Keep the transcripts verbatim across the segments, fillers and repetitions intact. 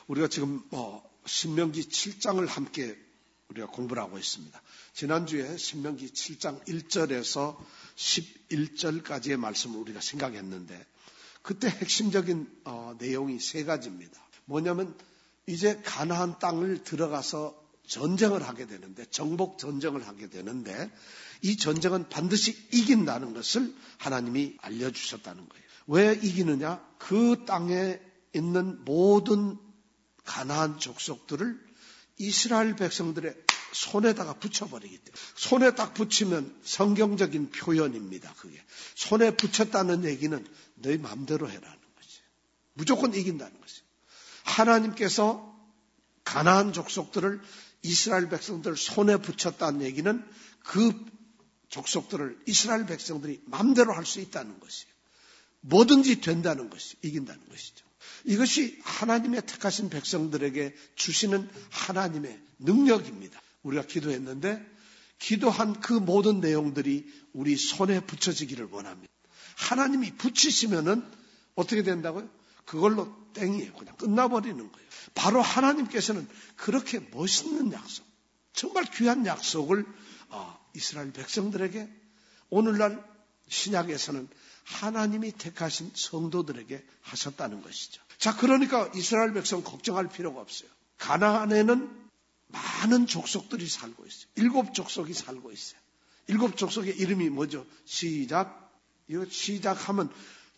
우리가 지금 뭐 신명기 칠 장을 함께 우리가 공부를 하고 있습니다. 지난주에 신명기 칠 장 일 절에서 십일 절까지의 말씀을 우리가 생각했는데 그때 핵심적인 어, 내용이 세 가지입니다. 뭐냐면 이제 가나안 땅을 들어가서 전쟁을 하게 되는데 정복 전쟁을 하게 되는데 이 전쟁은 반드시 이긴다는 것을 하나님이 알려주셨다는 거예요. 왜 이기느냐? 그 땅에 있는 모든 가나안 족속들을 이스라엘 백성들의 손에다가 붙여버리기 때문에 손에 딱 붙이면 성경적인 표현입니다. 그게 손에 붙였다는 얘기는 너희 마음대로 해라는 거지. 무조건 이긴다는 거지. 하나님께서 가나안 족속들을 이스라엘 백성들 손에 붙였다는 얘기는 그 족속들을 이스라엘 백성들이 마음대로 할 수 있다는 것이에요. 뭐든지 된다는 것이 이긴다는 것이죠. 이것이 하나님의 택하신 백성들에게 주시는 하나님의 능력입니다. 우리가 기도했는데 기도한 그 모든 내용들이 우리 손에 붙여지기를 원합니다. 하나님이 붙이시면은 어떻게 된다고요? 그걸로 땡이에요. 그냥 끝나버리는 거예요. 바로 하나님께서는 그렇게 멋있는 약속, 정말 귀한 약속을 이스라엘 백성들에게 오늘날 신약에서는 하나님이 택하신 성도들에게 하셨다는 것이죠. 자, 그러니까 이스라엘 백성 걱정할 필요가 없어요. 가나안에는 많은 족속들이 살고 있어요. 일곱 족속이 살고 있어요. 일곱 족속의 이름이 뭐죠? 시작. 이거 시작하면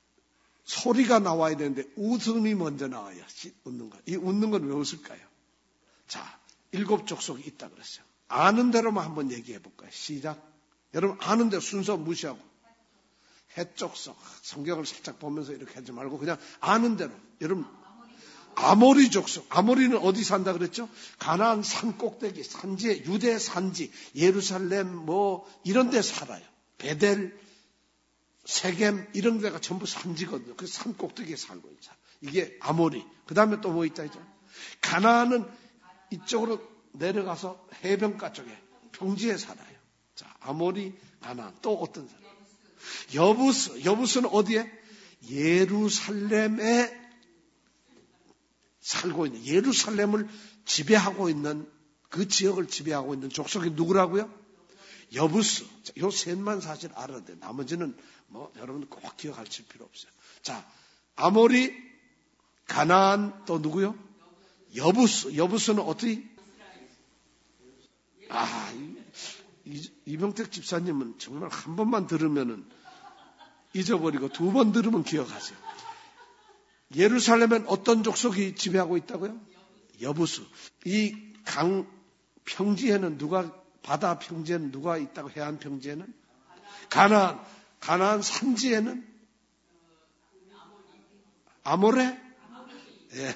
소리가 나와야 되는데 웃음이 먼저 나와야 웃는 거. 이 웃는 건 왜 웃을까요? 자, 일곱 족속이 있다 그랬어요. 아는 대로만 한번 얘기해 볼까요? 시작. 여러분 아는 대로 순서 무시하고 해족속 성경을 살짝 보면서 이렇게 하지 말고 그냥 아는 대로. 여러분 아모리 족속. 아모리는 어디 산다 그랬죠? 가나안 산 꼭대기, 산지, 유대 산지, 예루살렘 뭐 이런 데 살아요. 베델, 세겜 이런 데가 전부 산지거든요. 그 산 꼭대기에 살고 있죠. 이게 아모리. 그 다음에 또 뭐 있다 이죠? 가나안은 이쪽으로 내려가서 해변가 쪽에 평지에 살아요. 자, 아모리, 가나안. 또 어떤 사람? 여부스. 여부스는 어디에? 예루살렘에 살고 있는, 예루살렘을 지배하고 있는, 그 지역을 지배하고 있는 족속이 누구라고요? 여부스. 요 셋만 사실 알아야 돼요. 나머지는 뭐 여러분 꼭 기억할 필요 없어요. 자, 아모리, 가나안, 또 누구요? 여부스. 여부스는 어떻게? 아, 이, 이병택 집사님은 정말 한 번만 들으면은 잊어버리고 두 번 들으면 기억하세요. 예루살렘엔 어떤 족속이 지배하고 있다고요? 여부스. 이 강 평지에는 누가, 바다 평지에는 누가 있다고? 해안 평지에는? 가나안. 가나안 산지에는? 아모레? 예.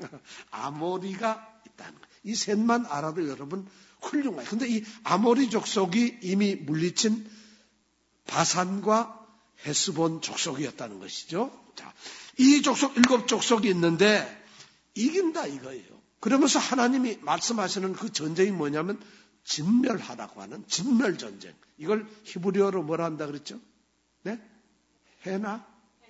아모리가 있다는 거예요. 이 셋만 알아도 여러분 훌륭해요. 근데 이 아모리 족속이 이미 물리친 바산과 헤스본 족속이었다는 것이죠. 자, 이 족속, 일곱 족속이 있는데 이긴다 이거예요. 그러면서 하나님이 말씀하시는 그 전쟁이 뭐냐면 진멸하라고 하는 진멸전쟁. 이걸 히브리어로 뭐라 한다 그랬죠? 네? 헤나?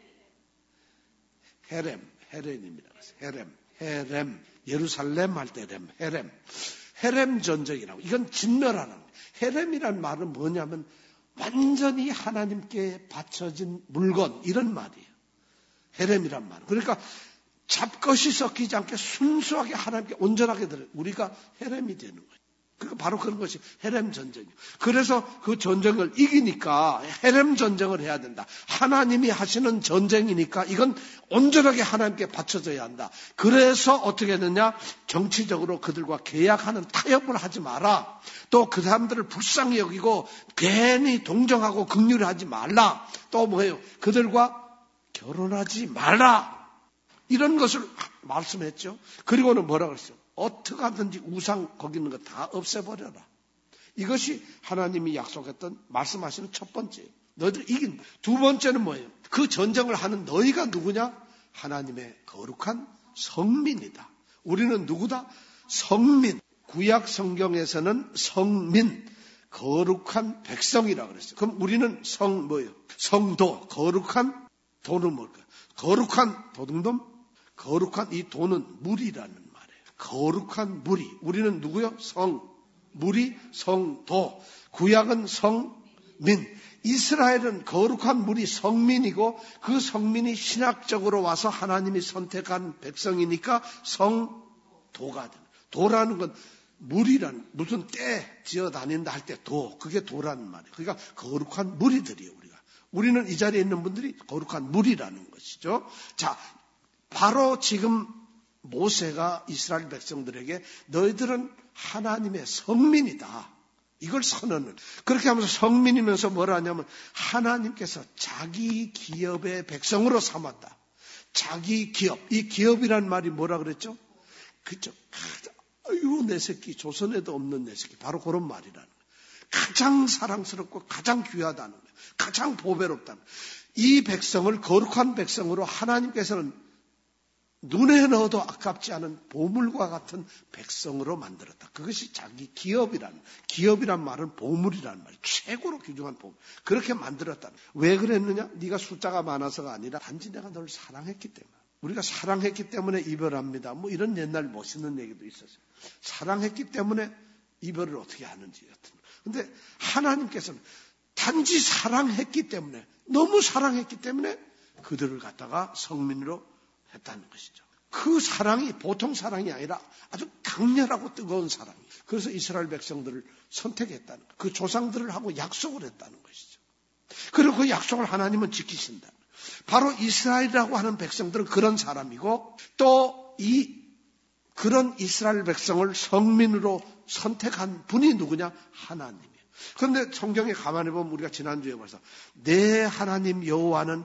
헤렘. 헤렘입니다. 헤렘. 헤렘. 예루살렘 할 때 렘. 헤렘. 헤렘 전쟁이라고. 이건 진멸하는 거예요. 헤렘이란 말은 뭐냐면 완전히 하나님께 바쳐진 물건 이런 말이에요. 헤렘이란 말. 그러니까 잡것이 섞이지 않게 순수하게 하나님께 온전하게 들어요. 우리가 헤렘이 되는 거예요. 그러니까 바로 그런 것이 헤렘 전쟁이에요. 그래서 그 전쟁을 이기니까 헤렘 전쟁을 해야 된다. 하나님이 하시는 전쟁이니까 이건 온전하게 하나님께 바쳐져야 한다. 그래서 어떻게 했느냐? 정치적으로 그들과 계약하는 타협을 하지 마라. 또 그 사람들을 불쌍히 여기고 괜히 동정하고 긍휼히 하지 말라. 또 뭐예요? 그들과 결혼하지 말라. 이런 것을 말씀했죠. 그리고는 뭐라고 했어요? 어떻게 하든지 우상 거기 있는 거 다 없애버려라. 이것이 하나님이 약속했던 말씀하시는 첫 번째예요. 너희들 이긴다. 두 번째는 뭐예요? 그 전쟁을 하는 너희가 누구냐? 하나님의 거룩한 성민이다. 우리는 누구다? 성민. 구약 성경에서는 성민, 거룩한 백성이라고 그랬어요. 그럼 우리는 성 뭐예요? 성도, 거룩한 도는 뭘까요? 거룩한 도둑놈? 거룩한 이 도는 물이라는 말. 거룩한 무리. 우리는 누구요? 성. 무리, 성도. 구약은 성민. 이스라엘은 거룩한 무리 성민이고 그 성민이 신학적으로 와서 하나님이 선택한 백성이니까 성도가 되는. 도라는 건 무리란 무슨 때 지어 다닌다 할 때 도. 그게 도라는 말이에요. 그러니까 거룩한 무리들이에요. 우리가. 우리는 이 자리에 있는 분들이 거룩한 무리라는 것이죠. 자, 바로 지금 모세가 이스라엘 백성들에게 너희들은 하나님의 성민이다. 이걸 선언을. 그렇게 하면서 성민이면서 뭐라 하냐면 하나님께서 자기 기업의 백성으로 삼았다. 자기 기업. 이 기업이란 말이 뭐라 그랬죠? 그죠? 아유, 내 새끼. 조선에도 없는 내 새끼. 바로 그런 말이라는 거예요. 가장 사랑스럽고 가장 귀하다는 거예요. 가장 보배롭다는 거예요. 이 백성을 거룩한 백성으로 하나님께서는 눈에 넣어도 아깝지 않은 보물과 같은 백성으로 만들었다. 그것이 자기 기업이란, 기업이란 말은 보물이란 말이에요. 최고로 귀중한 보물. 그렇게 만들었다. 왜 그랬느냐? 네가 숫자가 많아서가 아니라 단지 내가 널 사랑했기 때문에. 우리가 사랑했기 때문에 이별합니다. 뭐 이런 옛날 멋있는 얘기도 있었어요. 사랑했기 때문에 이별을 어떻게 하는지 여튼. 근데 하나님께서는 단지 사랑했기 때문에, 너무 사랑했기 때문에 그들을 갖다가 성민으로 했다는 것이죠. 그 사랑이 보통 사랑이 아니라 아주 강렬하고 뜨거운 사랑이에요. 그래서 이스라엘 백성들을 선택했다는 거예요. 그 조상들을 하고 약속을 했다는 것이죠. 그리고 그 약속을 하나님은 지키신다. 바로 이스라엘이라고 하는 백성들은 그런 사람이고 또 이 그런 이스라엘 백성을 성민으로 선택한 분이 누구냐? 하나님이에요. 그런데 성경에 가만히 보면 우리가 지난주에 벌써 내 하나님 여호와는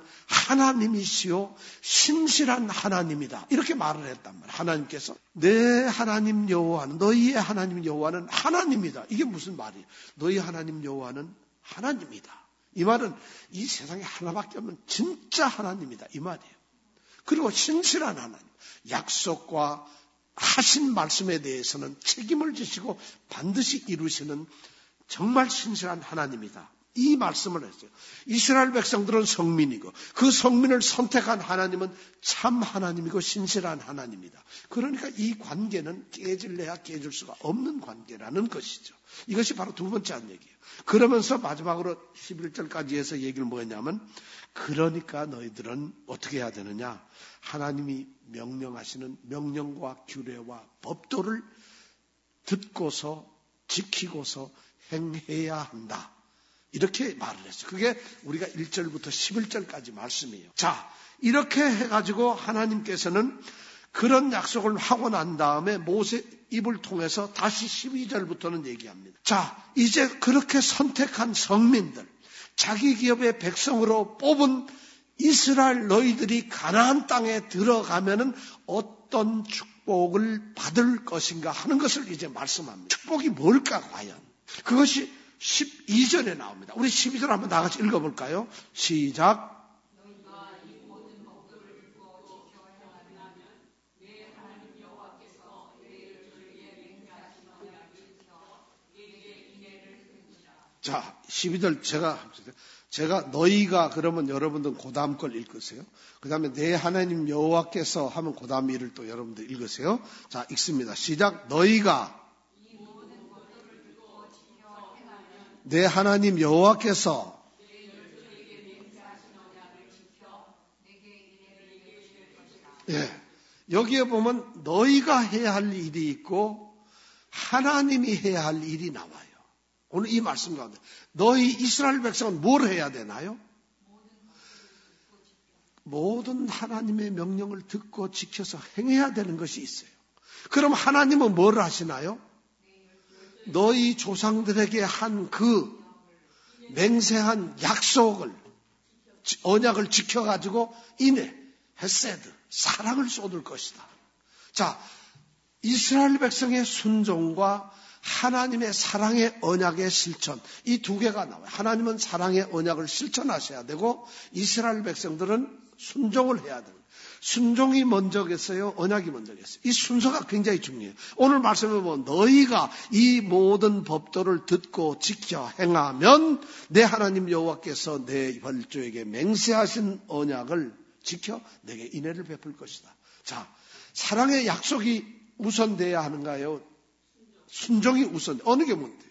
하나님이시요 신실한 하나님이다. 이렇게 말을 했단 말이에요. 하나님께서 내 하나님 여호와는, 너희의 하나님 여호와는 하나님이다. 이게 무슨 말이에요? 너희 하나님 여호와는 하나님이다. 이 말은 이 세상에 하나밖에 없는 진짜 하나님이다. 이 말이에요. 그리고 신실한 하나님. 약속과 하신 말씀에 대해서는 책임을 지시고 반드시 이루시는 정말 신실한 하나님이다. 이 말씀을 했어요. 이스라엘 백성들은 성민이고 그 성민을 선택한 하나님은 참 하나님이고 신실한 하나님이다. 그러니까 이 관계는 깨질래야 깨질 수가 없는 관계라는 것이죠. 이것이 바로 두 번째 한 얘기예요. 그러면서 마지막으로 십일 절까지 해서 얘기를 뭐였냐면 그러니까 너희들은 어떻게 해야 되느냐. 하나님이 명령하시는 명령과 규례와 법도를 듣고서 지키고서 행해야 한다. 이렇게 말을 했어요. 그게 우리가 일 절부터 십일 절까지 말씀이에요. 자, 이렇게 해가지고 하나님께서는 그런 약속을 하고 난 다음에 모세 입을 통해서 다시 십이 절부터는 얘기합니다. 자, 이제 그렇게 선택한 성민들, 자기 기업의 백성으로 뽑은 이스라엘 너희들이 가나안 땅에 들어가면은 어떤 축복을 받을 것인가 하는 것을 이제 말씀합니다. 축복이 뭘까 과연? 그것이 십이 절에 나옵니다. 우리 십이 절 한번 다 같이 읽어볼까요? 시작. 자, 십이 절 제가 제가 너희가 그러면 여러분들 그 다음 걸 읽으세요. 그 다음에 내 하나님 여호와께서 하면 그 다음 일을 또 여러분들 읽으세요. 자, 읽습니다. 시작. 너희가 내 하나님 여호와께서 예, 여기에 보면 너희가 해야 할 일이 있고 하나님이 해야 할 일이 나와요. 오늘 이 말씀 가운데 너희 이스라엘 백성은 뭘 해야 되나요? 모든 하나님의 명령을 듣고 지켜서 행해야 되는 것이 있어요. 그럼 하나님은 뭘 하시나요? 너희 조상들에게 한 그 맹세한 약속을, 언약을 지켜가지고 이내 헤세드, 사랑을 쏟을 것이다. 자, 이스라엘 백성의 순종과 하나님의 사랑의 언약의 실천, 이 두 개가 나와요. 하나님은 사랑의 언약을 실천하셔야 되고 이스라엘 백성들은 순종을 해야 됩니다. 순종이 먼저겠어요? 언약이 먼저겠어요? 이 순서가 굉장히 중요해요. 오늘 말씀에 보면 너희가 이 모든 법도를 듣고 지켜 행하면 내 하나님 여호와께서 내 벌조에게 맹세하신 언약을 지켜 내게 인애를 베풀 것이다. 자, 사랑의 약속이 우선돼야 하는가요? 순종이 우선. 어느 게 문제일까요?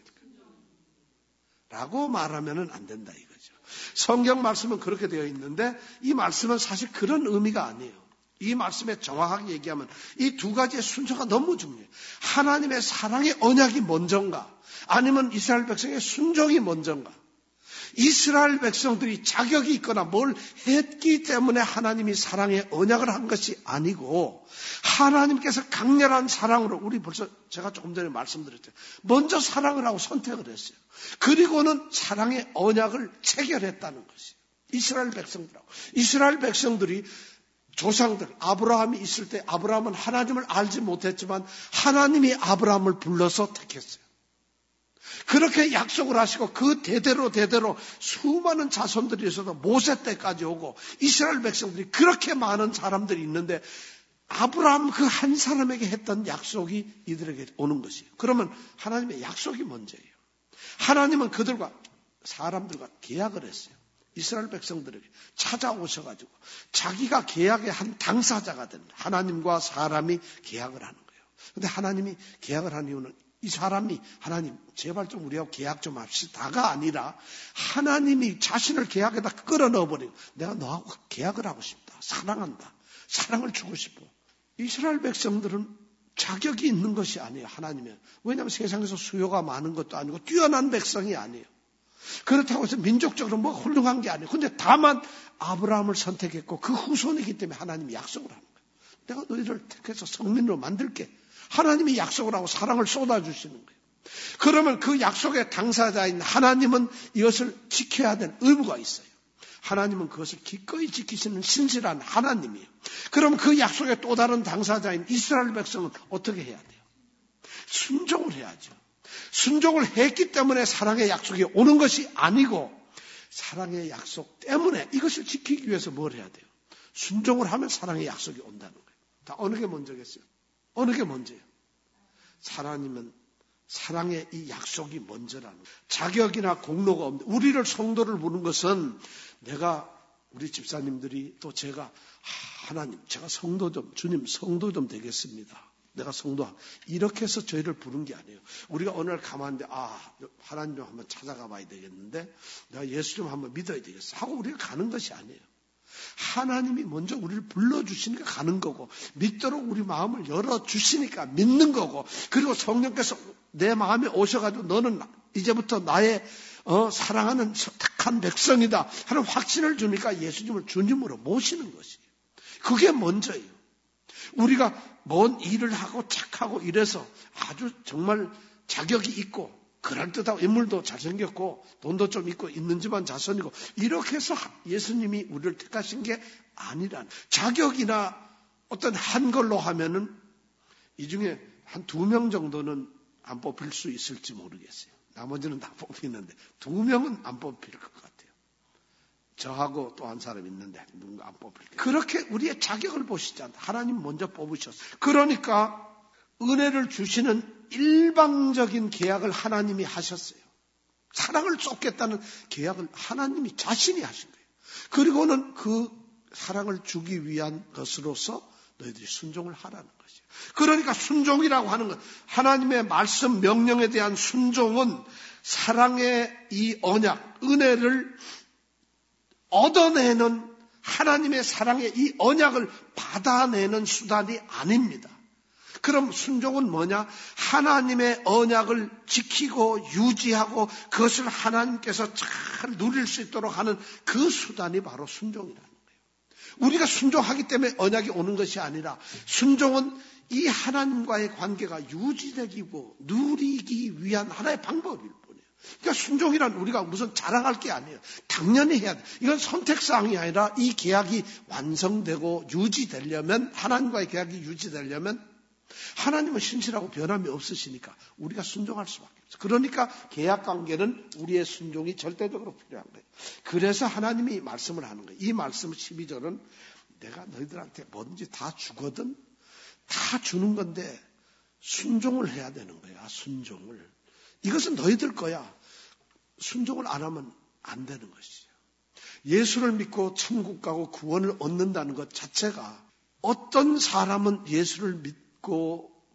라고 말하면 안 된다 이거죠. 성경 말씀은 그렇게 되어 있는데 이 말씀은 사실 그런 의미가 아니에요. 이 말씀에 정확하게 얘기하면 이 두 가지의 순서가 너무 중요해요. 하나님의 사랑의 언약이 먼저인가? 아니면 이스라엘 백성의 순종이 먼저인가? 이스라엘 백성들이 자격이 있거나 뭘 했기 때문에 하나님이 사랑의 언약을 한 것이 아니고 하나님께서 강렬한 사랑으로 우리 벌써 제가 조금 전에 말씀드렸죠. 먼저 사랑을 하고 선택을 했어요. 그리고는 사랑의 언약을 체결했다는 것이에요. 이스라엘 백성들하고. 이스라엘 백성들이 조상들 아브라함이 있을 때 아브라함은 하나님을 알지 못했지만 하나님이 아브라함을 불러서 택했어요. 그렇게 약속을 하시고 그 대대로 대대로 수많은 자손들이 있어서 모세 때까지 오고 이스라엘 백성들이 그렇게 많은 사람들이 있는데 아브라함 그 한 사람에게 했던 약속이 이들에게 오는 것이에요. 그러면 하나님의 약속이 먼저예요. 하나님은 그들과 사람들과 계약을 했어요. 이스라엘 백성들에게 찾아오셔가지고 자기가 계약의 한 당사자가 된 하나님과 사람이 계약을 하는 거예요. 그런데 하나님이 계약을 한 이유는 이 사람이 하나님 제발 좀 우리하고 계약 좀 합시다가 아니라 하나님이 자신을 계약에다 끌어넣어버리고 내가 너하고 계약을 하고 싶다. 사랑한다. 사랑을 주고 싶어. 이스라엘 백성들은 자격이 있는 것이 아니에요. 하나님은. 왜냐하면 세상에서 수요가 많은 것도 아니고 뛰어난 백성이 아니에요. 그렇다고 해서 민족적으로 뭐 훌륭한 게 아니에요. 근데 다만 아브라함을 선택했고 그 후손이기 때문에 하나님이 약속을 하는 거예요. 내가 너희를 택해서 성민으로 만들게. 하나님이 약속을 하고 사랑을 쏟아주시는 거예요. 그러면 그 약속의 당사자인 하나님은 이것을 지켜야 될 의무가 있어요. 하나님은 그것을 기꺼이 지키시는 신실한 하나님이에요. 그럼 그 약속의 또 다른 당사자인 이스라엘 백성은 어떻게 해야 돼요? 순종을 해야죠. 순종을 했기 때문에 사랑의 약속이 오는 것이 아니고 사랑의 약속 때문에 이것을 지키기 위해서 뭘 해야 돼요? 순종을 하면 사랑의 약속이 온다는 거예요. 다 어느 게 먼저겠어요? 어느 게 먼저예요? 하나님은 사랑의 이 약속이 먼저라는 거예요. 자격이나 공로가 없는데 우리를 성도를 부른 것은 내가 우리 집사님들이 또 제가 하나님 제가 성도 좀 주님 성도 좀 되겠습니다. 내가 성도 이렇게 해서 저희를 부른 게 아니에요. 우리가 어느 날 가만한데 아 하나님 좀 한번 찾아가 봐야 되겠는데 내가 예수 좀 한번 믿어야 되겠어 하고 우리가 가는 것이 아니에요. 하나님이 먼저 우리를 불러주시니까 가는 거고 믿도록 우리 마음을 열어주시니까 믿는 거고 그리고 성령께서 내 마음에 오셔가지고 너는 이제부터 나의 어, 사랑하는 택한 백성이다 하는 확신을 주니까 예수님을 주님으로 모시는 것이에요. 그게 먼저예요. 우리가 뭔 일을 하고 착하고 이래서 아주 정말 자격이 있고 그럴듯하고 인물도 잘생겼고 돈도 좀 있고 있는 집안 자손이고 이렇게 해서 예수님이 우리를 택하신 게 아니란 자격이나 어떤 한 걸로 하면은 이 중에 한 두 명 정도는 안 뽑힐 수 있을지 모르겠어요. 나머지는 다 뽑히는데 두 명은 안 뽑힐 것 같아요. 저하고 또 한 사람 있는데 누군가 안 뽑힐 거예요. 그렇게 우리의 자격을 보시지 않다. 하나님 먼저 뽑으셨어요. 그러니까 은혜를 주시는 일방적인 계약을 하나님이 하셨어요. 사랑을 쏟겠다는 계약을 하나님이 자신이 하신 거예요. 그리고는 그 사랑을 주기 위한 것으로서 너희들이 순종을 하라는 것이에요. 그러니까 순종이라고 하는 것, 하나님의 말씀 명령에 대한 순종은 사랑의 이 언약, 은혜를 얻어내는 하나님의 사랑의 이 언약을 받아내는 수단이 아닙니다. 그럼 순종은 뭐냐? 하나님의 언약을 지키고 유지하고 그것을 하나님께서 잘 누릴 수 있도록 하는 그 수단이 바로 순종이라는 거예요. 우리가 순종하기 때문에 언약이 오는 것이 아니라 순종은 이 하나님과의 관계가 유지되고 누리기 위한 하나의 방법일 뿐이에요. 그러니까 순종이란 우리가 무슨 자랑할 게 아니에요. 당연히 해야 돼. 이건 선택사항이 아니라 이 계약이 완성되고 유지되려면 하나님과의 계약이 유지되려면 하나님은 신실하고 변함이 없으시니까 우리가 순종할 수밖에 없어요. 그러니까 계약관계는 우리의 순종이 절대적으로 필요한 거예요. 그래서 하나님이 말씀을 하는 거예요. 이 말씀 십이 절은 내가 너희들한테 뭐든지 다 주거든 다 주는 건데 순종을 해야 되는 거야. 순종을. 이것은 너희들 거야. 순종을 안 하면 안 되는 것이죠. 예수를 믿고 천국 가고 구원을 얻는다는 것 자체가 어떤 사람은 예수를 믿고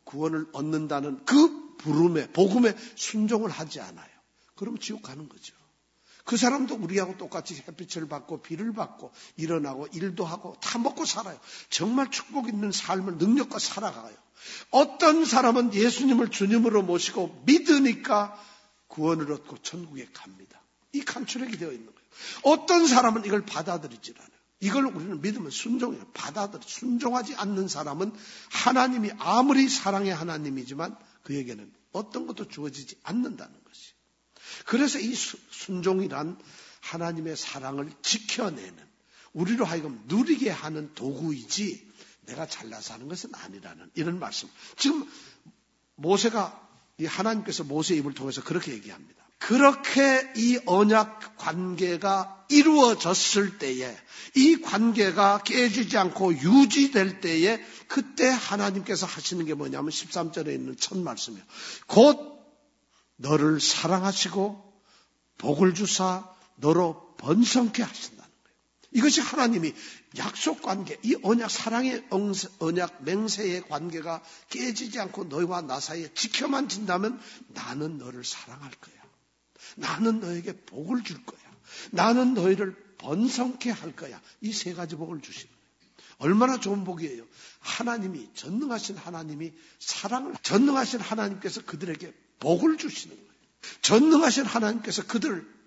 구원을 얻는다는 그 부름에, 복음에 순종을 하지 않아요. 그러면 지옥 가는 거죠. 그 사람도 우리하고 똑같이 햇빛을 받고 비를 받고 일어나고 일도 하고 다 먹고 살아요. 정말 축복 있는 삶을 능력과 살아가요. 어떤 사람은 예수님을 주님으로 모시고 믿으니까 구원을 얻고 천국에 갑니다. 이 간추력이 되어 있는 거예요. 어떤 사람은 이걸 받아들이질 않아요. 이걸 우리는 믿으면 순종해요. 받아들여 순종하지 않는 사람은 하나님이 아무리 사랑의 하나님이지만 그에게는 어떤 것도 주어지지 않는다는 것이. 그래서 이 순종이란 하나님의 사랑을 지켜내는, 우리로 하여금 누리게 하는 도구이지 내가 잘나서 하는 것은 아니라는 이런 말씀. 지금 모세가, 이 하나님께서 모세의 입을 통해서 그렇게 얘기합니다. 그렇게 이 언약 관계가 이루어졌을 때에, 이 관계가 깨지지 않고 유지될 때에 그때 하나님께서 하시는 게 뭐냐면 십삼 절에 있는 첫 말씀이에요. 곧 너를 사랑하시고 복을 주사 너로 번성케 하신다는 거예요. 이것이 하나님이 약속관계, 이 언약, 사랑의 언약, 맹세의 관계가 깨지지 않고 너희와 나 사이에 지켜만 진다면 나는 너를 사랑할 거야. 나는 너에게 복을 줄 거야. 나는 너희를 번성케 할 거야. 이 세 가지 복을 주시는 거예요. 얼마나 좋은 복이에요. 하나님이, 전능하신 하나님이 사랑을, 전능하신 하나님께서 그들에게 복을 주시는 거예요. 전능하신 하나님께서 그들을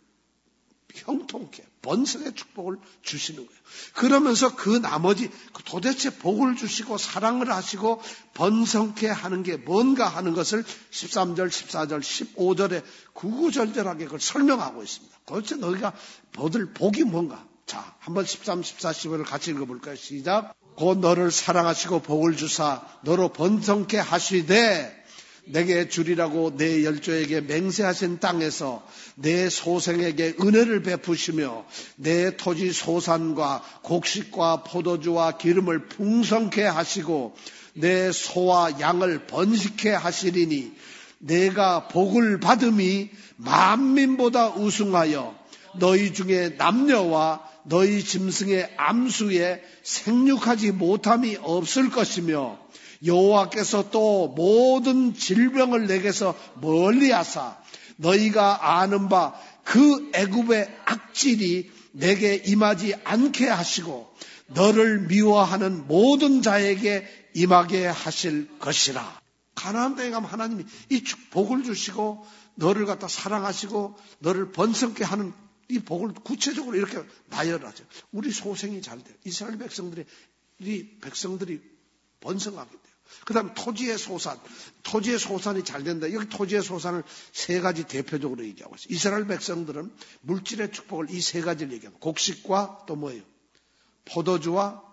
형통케, 번성의 축복을 주시는 거예요. 그러면서 그 나머지 도대체 복을 주시고 사랑을 하시고 번성케 하는 게 뭔가 하는 것을 십삼 절, 십사 절, 십오 절에 구구절절하게 그걸 설명하고 있습니다. 도대체 너희가 받을 복이 뭔가? 자, 한번 십삼, 십사, 십오를 같이 읽어볼까요? 시작. 곧 너를 사랑하시고 복을 주사 너로 번성케 하시되 내게 주리라고 내 열조에게 맹세하신 땅에서 내 소생에게 은혜를 베푸시며 내 토지 소산과 곡식과 포도주와 기름을 풍성케 하시고 내 소와 양을 번식케 하시리니 내가 복을 받음이 만민보다 우승하여 너희 중에 남녀와 너희 짐승의 암수에 생육하지 못함이 없을 것이며 여호와께서 또 모든 질병을 내게서 멀리하사 너희가 아는 바 그 애굽의 악질이 내게 임하지 않게 하시고 너를 미워하는 모든 자에게 임하게 하실 것이라. 가나안 땅에 가면 하나님이 이 복을 주시고 너를 갖다 사랑하시고 너를 번성케 하는 이 복을 구체적으로 이렇게 나열하죠. 우리 소생이 잘 돼요. 이스라엘 백성들이, 이 백성들이 번성하게 돼요. 그 다음 토지의 소산, 토지의 소산이 잘 된다. 여기 토지의 소산을 세 가지 대표적으로 얘기하고 있어요. 이스라엘 백성들은 물질의 축복을 이 세 가지를 얘기합니다. 곡식과 또 뭐예요? 포도주와,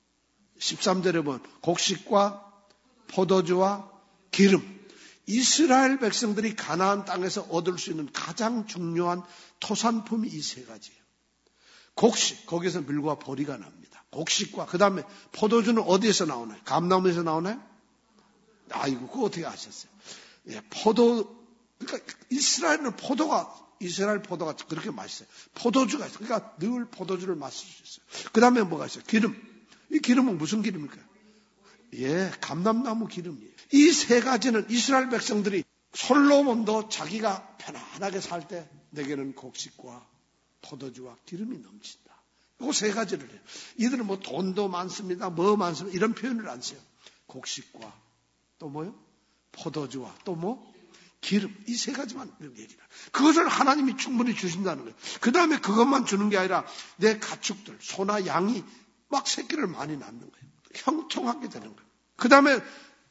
십삼 절에 보면 곡식과 포도주와 기름. 이스라엘 백성들이 가나안 땅에서 얻을 수 있는 가장 중요한 토산품이 이 세 가지예요. 곡식, 거기서 밀과 보리가 납니다. 곡식과, 그 다음에 포도주는 어디에서 나오나요? 감나무에서 나오나요? 아이고, 그거 어떻게 아셨어요? 예, 포도, 그러니까 이스라엘은 포도가, 이스라엘 포도가 그렇게 맛있어요. 포도주가 있어요. 그러니까 늘 포도주를 마실 수 있어요. 그 다음에 뭐가 있어요? 기름. 이 기름은 무슨 기름일까요? 예, 감람나무 기름이에요. 이 세 가지는 이스라엘 백성들이, 솔로몬도 자기가 편안하게 살 때 내게는 곡식과 포도주와 기름이 넘친다. 이 세 가지를 해요. 이들은 뭐 돈도 많습니다. 뭐 많습니다. 이런 표현을 안 써요. 곡식과 또 뭐요? 포도주와 또 뭐? 기름. 이 세 가지만 이렇게 얘기를 해요. 그것을 하나님이 충분히 주신다는 거예요. 그 다음에 그것만 주는 게 아니라 내 가축들, 소나 양이 막 새끼를 많이 낳는 거예요. 형통하게 되는 거예요. 그 다음에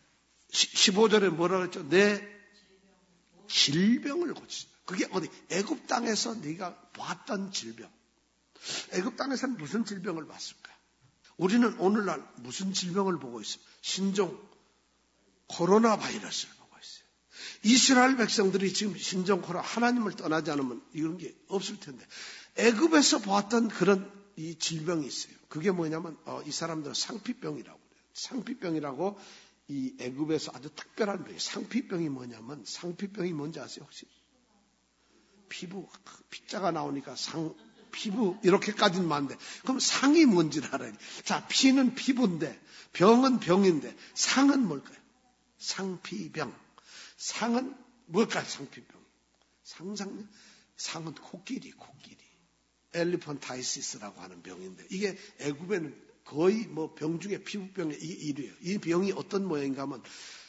십오 절에 뭐라 그랬죠? 내 질병을 고친다. 그게 어디? 애굽 땅에서 네가 봤던 질병. 애굽 땅에서는 무슨 질병을 봤을까? 우리는 오늘날 무슨 질병을 보고 있습니까? 신종 코로나 바이러스를 보고 있어요. 이스라엘 백성들이 지금 신종 코로나, 하나님을 떠나지 않으면 이런 게 없을 텐데, 애굽에서 보았던 그런 이 질병이 있어요. 그게 뭐냐면 어, 이 사람들은 상피병이라고 그래요. 상피병이라고 이 애굽에서 아주 특별한 병이에요. 상피병이 뭐냐면, 상피병이 뭔지 아세요 혹시? 피부, 피자가 나오니까 상, 피부 이렇게까지는 많은데, 그럼 상이 뭔지를 알아야 돼. 자, 피는 피부인데 병은 병인데 상은 뭘까요? 상피병. 상은 뭘까요? 상피병. 상상, 상은 코끼리, 코끼리. 엘리펀타이시스라고 하는 병인데 이게 애굽에는 거의 뭐 병 중에 피부병의 일 위예요. 이 병이 어떤 모양인가 하면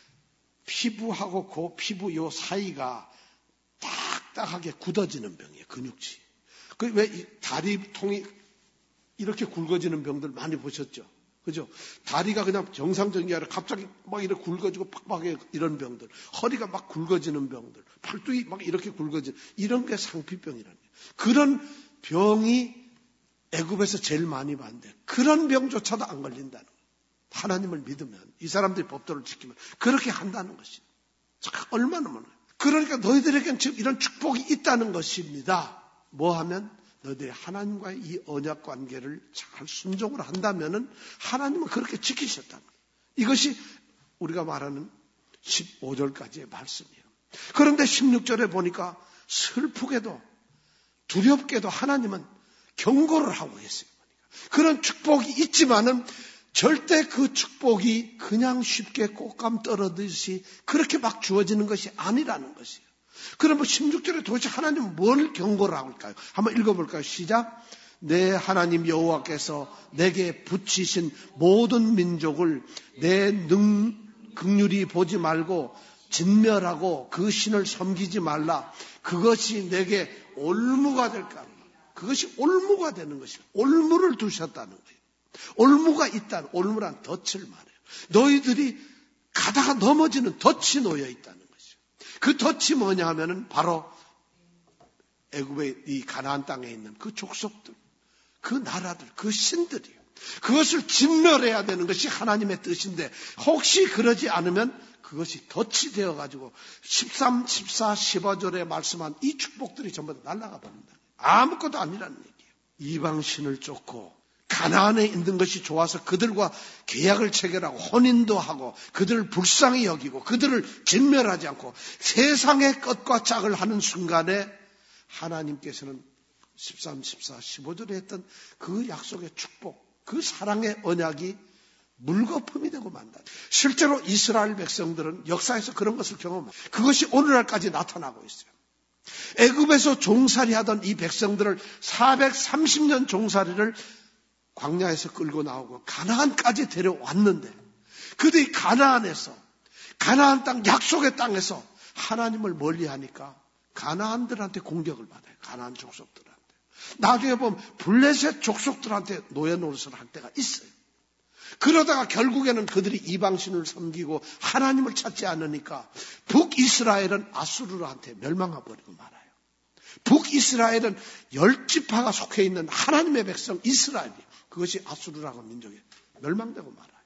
피부하고 그 피부 요 사이가 딱딱하게 굳어지는 병이에요. 근육치. 그 왜 다리통이 이렇게 굵어지는 병들 많이 보셨죠? 그죠? 다리가 그냥 정상적인 게 아니라 갑자기 막 이렇게 굵어지고 팍팍하게 이런 병들. 허리가 막 굵어지는 병들. 팔뚝이 막 이렇게 굵어지는 이런 게 상피병이라는 거예요. 그런 병이 애굽에서 제일 많이 봤는데 그런 병조차도 안 걸린다는 거예요. 하나님을 믿으면 이 사람들이 법도를 지키면 그렇게 한다는 것이에요. 얼마나 많아요. 그러니까 너희들에게는 지금 이런 축복이 있다는 것입니다. 뭐 하면 너희들이 하나님과의 이 언약 관계를 잘 순종을 한다면은 하나님은 그렇게 지키셨다는 거예요. 이것이 우리가 말하는 십오 절까지의 말씀이에요. 그런데 십육 절에 보니까 슬프게도 두렵게도 하나님은 경고를 하고 계세요. 그런 축복이 있지만은 절대 그 축복이 그냥 쉽게 꽃감 떨어지듯이 그렇게 막 주어지는 것이 아니라는 것이에요. 그러면 십육 절에 도대체 하나님은 뭘 경고를 하고 있을까요? 한번 읽어볼까요? 시작. 내 하나님 여호와께서 내게 붙이신 모든 민족을 내 능, 긍휼히 보지 말고 진멸하고 그 신을 섬기지 말라. 그것이 내게 올무가 될까? 그것이 올무가 되는 것이에요. 올무를 두셨다는 거예요. 올무가 있다는, 올무란 덫을 말해요. 너희들이 가다가 넘어지는 덫이 놓여 있다는 것이죠. 그 덫이 뭐냐 하면은 바로 애굽의 이 가나안 땅에 있는 그 족속들, 그 나라들, 그 신들이에요. 그것을 진멸해야 되는 것이 하나님의 뜻인데 혹시 그러지 않으면 그것이 덫이 되어가지고 십삼, 십사, 십오 절에 말씀한 이 축복들이 전부 다 날아가 버린다. 아무것도 아니라는 얘기예요. 이방신을 쫓고 가나안에 있는 것이 좋아서 그들과 계약을 체결하고 혼인도 하고 그들을 불쌍히 여기고 그들을 진멸하지 않고 세상의 끝과 짝을 하는 순간에 하나님께서는 십삼, 십사, 십오 절에 했던 그 약속의 축복, 그 사랑의 언약이 물거품이 되고 만다. 실제로 이스라엘 백성들은 역사에서 그런 것을 경험합니다. 그것이 오늘날까지 나타나고 있어요. 애굽에서 종살이 하던 이 백성들을 사백삼십 년 종살이를 광야에서 끌고 나오고 가나안까지 데려왔는데 그들이 가나안에서 가나안 땅 약속의 땅에서 하나님을 멀리하니까 가나안들한테 공격을 받아요. 가나안 족속들한테. 나중에 보면 블레셋 족속들한테 노예 노릇을 할 때가 있어요. 그러다가 결국에는 그들이 이방신을 섬기고 하나님을 찾지 않으니까 북이스라엘은 아수르한테 멸망해버리고 말아요. 북이스라엘은 열 지파가 속해 있는 하나님의 백성 이스라엘이에요. 그것이 아수르라고 민족에 멸망되고 말아요.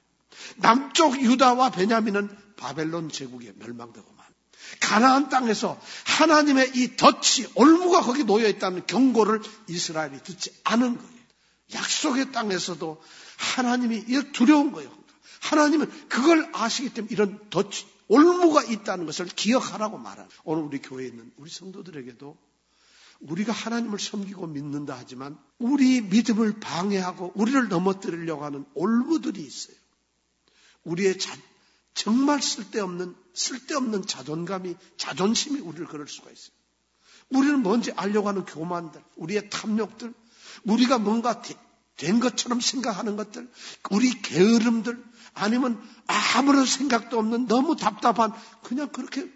남쪽 유다와 베냐민은 바벨론 제국에 멸망되고 말아요. 가나안 땅에서 하나님의 이 덫이 올무가 거기 놓여 있다는 경고를 이스라엘이 듣지 않은 거예요. 약속의 땅에서도 하나님이 두려운 거예요. 하나님은 그걸 아시기 때문에 이런 덫, 올무가 있다는 것을 기억하라고 말하는 거예요. 오늘 우리 교회에 있는 우리 성도들에게도 우리가 하나님을 섬기고 믿는다 하지만 우리 믿음을 방해하고 우리를 넘어뜨리려고 하는 올무들이 있어요. 우리의 자, 정말 쓸데없는 쓸데없는 자존감이 자존심이 우리를 그럴 수가 있어요. 우리는 뭔지 알려고 하는 교만들, 우리의 탐욕들, 우리가 뭔가 된 것처럼 생각하는 것들, 우리 게으름들, 아니면 아무런 생각도 없는 너무 답답한 그냥 그렇게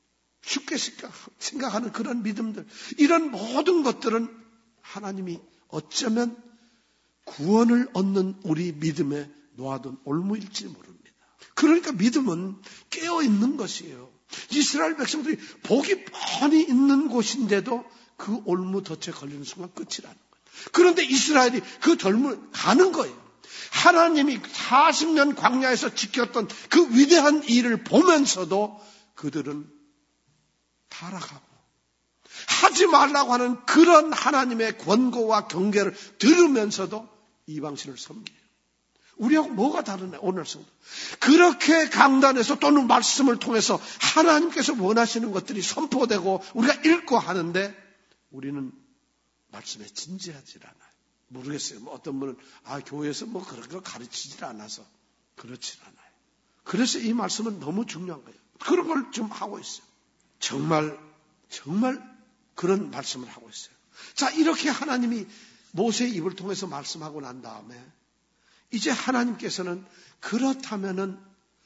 쉽게 생각하는 그런 믿음들, 이런 모든 것들은 하나님이 어쩌면 구원을 얻는 우리 믿음에 놓아둔 올무일지 모릅니다. 그러니까 믿음은 깨어있는 것이에요. 이스라엘 백성들이 복이 뻔히 있는 곳인데도 그 올무 덫에 걸리는 순간 끝이라는 거예요. 그런데 이스라엘이 그 덜물 가는 거예요. 하나님이 사십 년 광야에서 지켰던 그 위대한 일을 보면서도 그들은 타락하고 하지 말라고 하는 그런 하나님의 권고와 경계를 들으면서도 이방신을 섬겨요. 우리하고 뭐가 다르냐 오늘 성도. 그렇게 강단에서 또는 말씀을 통해서 하나님께서 원하시는 것들이 선포되고 우리가 읽고 하는데 우리는 말씀에 진지하지 않아요. 모르겠어요. 뭐 어떤 분은 아 교회에서 뭐 그런 걸 가르치질 않아서 그렇지 않아요. 그래서 이 말씀은 너무 중요한 거예요. 그런 걸 좀 하고 있어요. 정말 정말 그런 말씀을 하고 있어요. 자, 이렇게 하나님이 모세의 입을 통해서 말씀하고 난 다음에 이제 하나님께서는 그렇다면은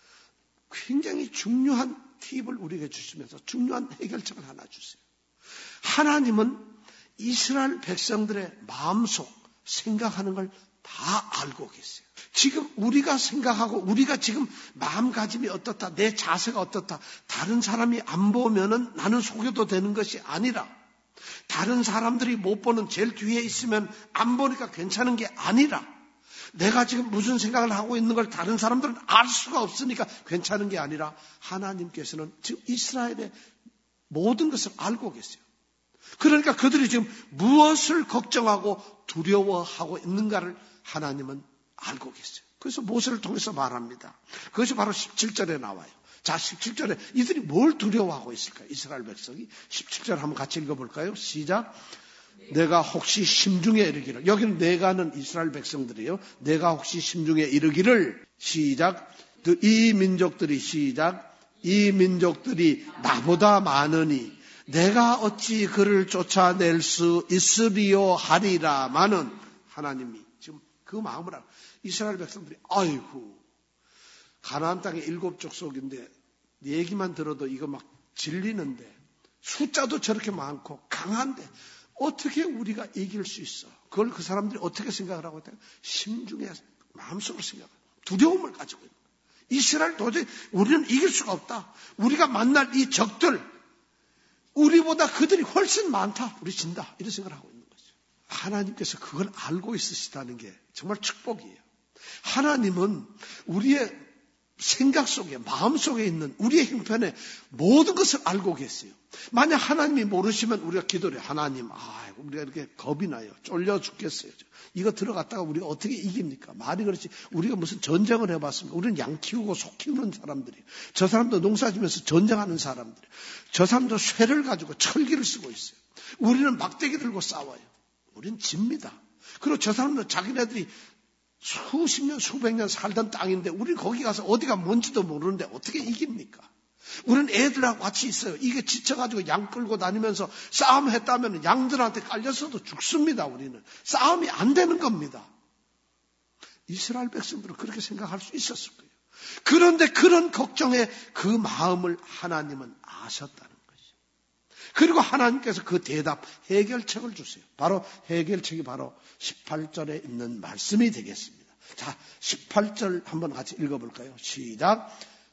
굉장히 중요한 팁을 우리에게 주시면서 중요한 해결책을 하나 주세요. 하나님은 이스라엘 백성들의 마음속 생각하는 걸 다 알고 계세요. 지금 우리가 생각하고 우리가 지금 마음가짐이 어떻다, 내 자세가 어떻다, 다른 사람이 안 보면은 나는 속여도 되는 것이 아니라, 다른 사람들이 못 보는 제일 뒤에 있으면 안 보니까 괜찮은 게 아니라, 내가 지금 무슨 생각을 하고 있는 걸 다른 사람들은 알 수가 없으니까 괜찮은 게 아니라, 하나님께서는 지금 이스라엘의 모든 것을 알고 계세요. 그러니까 그들이 지금 무엇을 걱정하고 두려워하고 있는가를 하나님은 알고 계세요. 그래서 모세를 통해서 말합니다. 그것이 바로 십칠 절에 나와요. 자, 십칠 절에 이들이 뭘 두려워하고 있을까요? 이스라엘 백성이. 십칠 절 한번 같이 읽어볼까요? 시작. 내가 혹시 심중에 이르기를. 여기는 내가는 이스라엘 백성들이에요. 내가 혹시 심중에 이르기를. 시작. 이 민족들이 시작. 이 민족들이 나보다 많으니 내가 어찌 그를 쫓아낼 수 있으리요 하리라마는, 하나님이 지금 그 마음을 알고, 이스라엘 백성들이 아이고 가나안 땅의 일곱 족속인데 얘기만 들어도 이거 막 질리는데, 숫자도 저렇게 많고 강한데 어떻게 우리가 이길 수 있어? 그걸 그 사람들이 어떻게 생각을 하고 있다? 심중에 마음속으로 생각해요. 두려움을 가지고 있는 거예요. 이스라엘 도저히 우리는 이길 수가 없다. 우리가 만날 이 적들, 우리보다 그들이 훨씬 많다. 우리 진다. 이런 생각을 하고 있는 거죠. 하나님께서 그걸 알고 있으시다는 게 정말 축복이에요. 하나님은 우리의 생각 속에, 마음 속에 있는 우리의 형편에 모든 것을 알고 계세요. 만약 하나님이 모르시면 우리가 기도를 해요. 하나님, 아, 우리가 이렇게 겁이 나요. 쫄려 죽겠어요. 이거 들어갔다가 우리가 어떻게 이깁니까? 말이 그렇지. 우리가 무슨 전쟁을 해봤습니까? 우리는 양 키우고 소 키우는 사람들이에요. 저 사람도 농사 지면서 전쟁하는 사람들이에요. 저 사람도 쇠를 가지고 철기를 쓰고 있어요. 우리는 막대기 들고 싸워요. 우리는 집니다. 그리고 저 사람도 자기네들이 수십 년, 수백 년 살던 땅인데 우리는 거기 가서 어디가 뭔지도 모르는데 어떻게 이깁니까? 우리는 애들하고 같이 있어요. 이게 지쳐가지고 양 끌고 다니면서 싸움했다면 양들한테 깔려서도 죽습니다. 우리는 싸움이 안 되는 겁니다. 이스라엘 백성들은 그렇게 생각할 수 있었을 거예요. 그런데 그런 걱정에 그 마음을 하나님은 아셨다는 것이죠. 그리고 하나님께서 그 대답, 해결책을 주세요. 바로 해결책이 바로 십팔 절에 있는 말씀이 되겠습니다. 자, 십팔 절 한번 같이 읽어볼까요? 시작.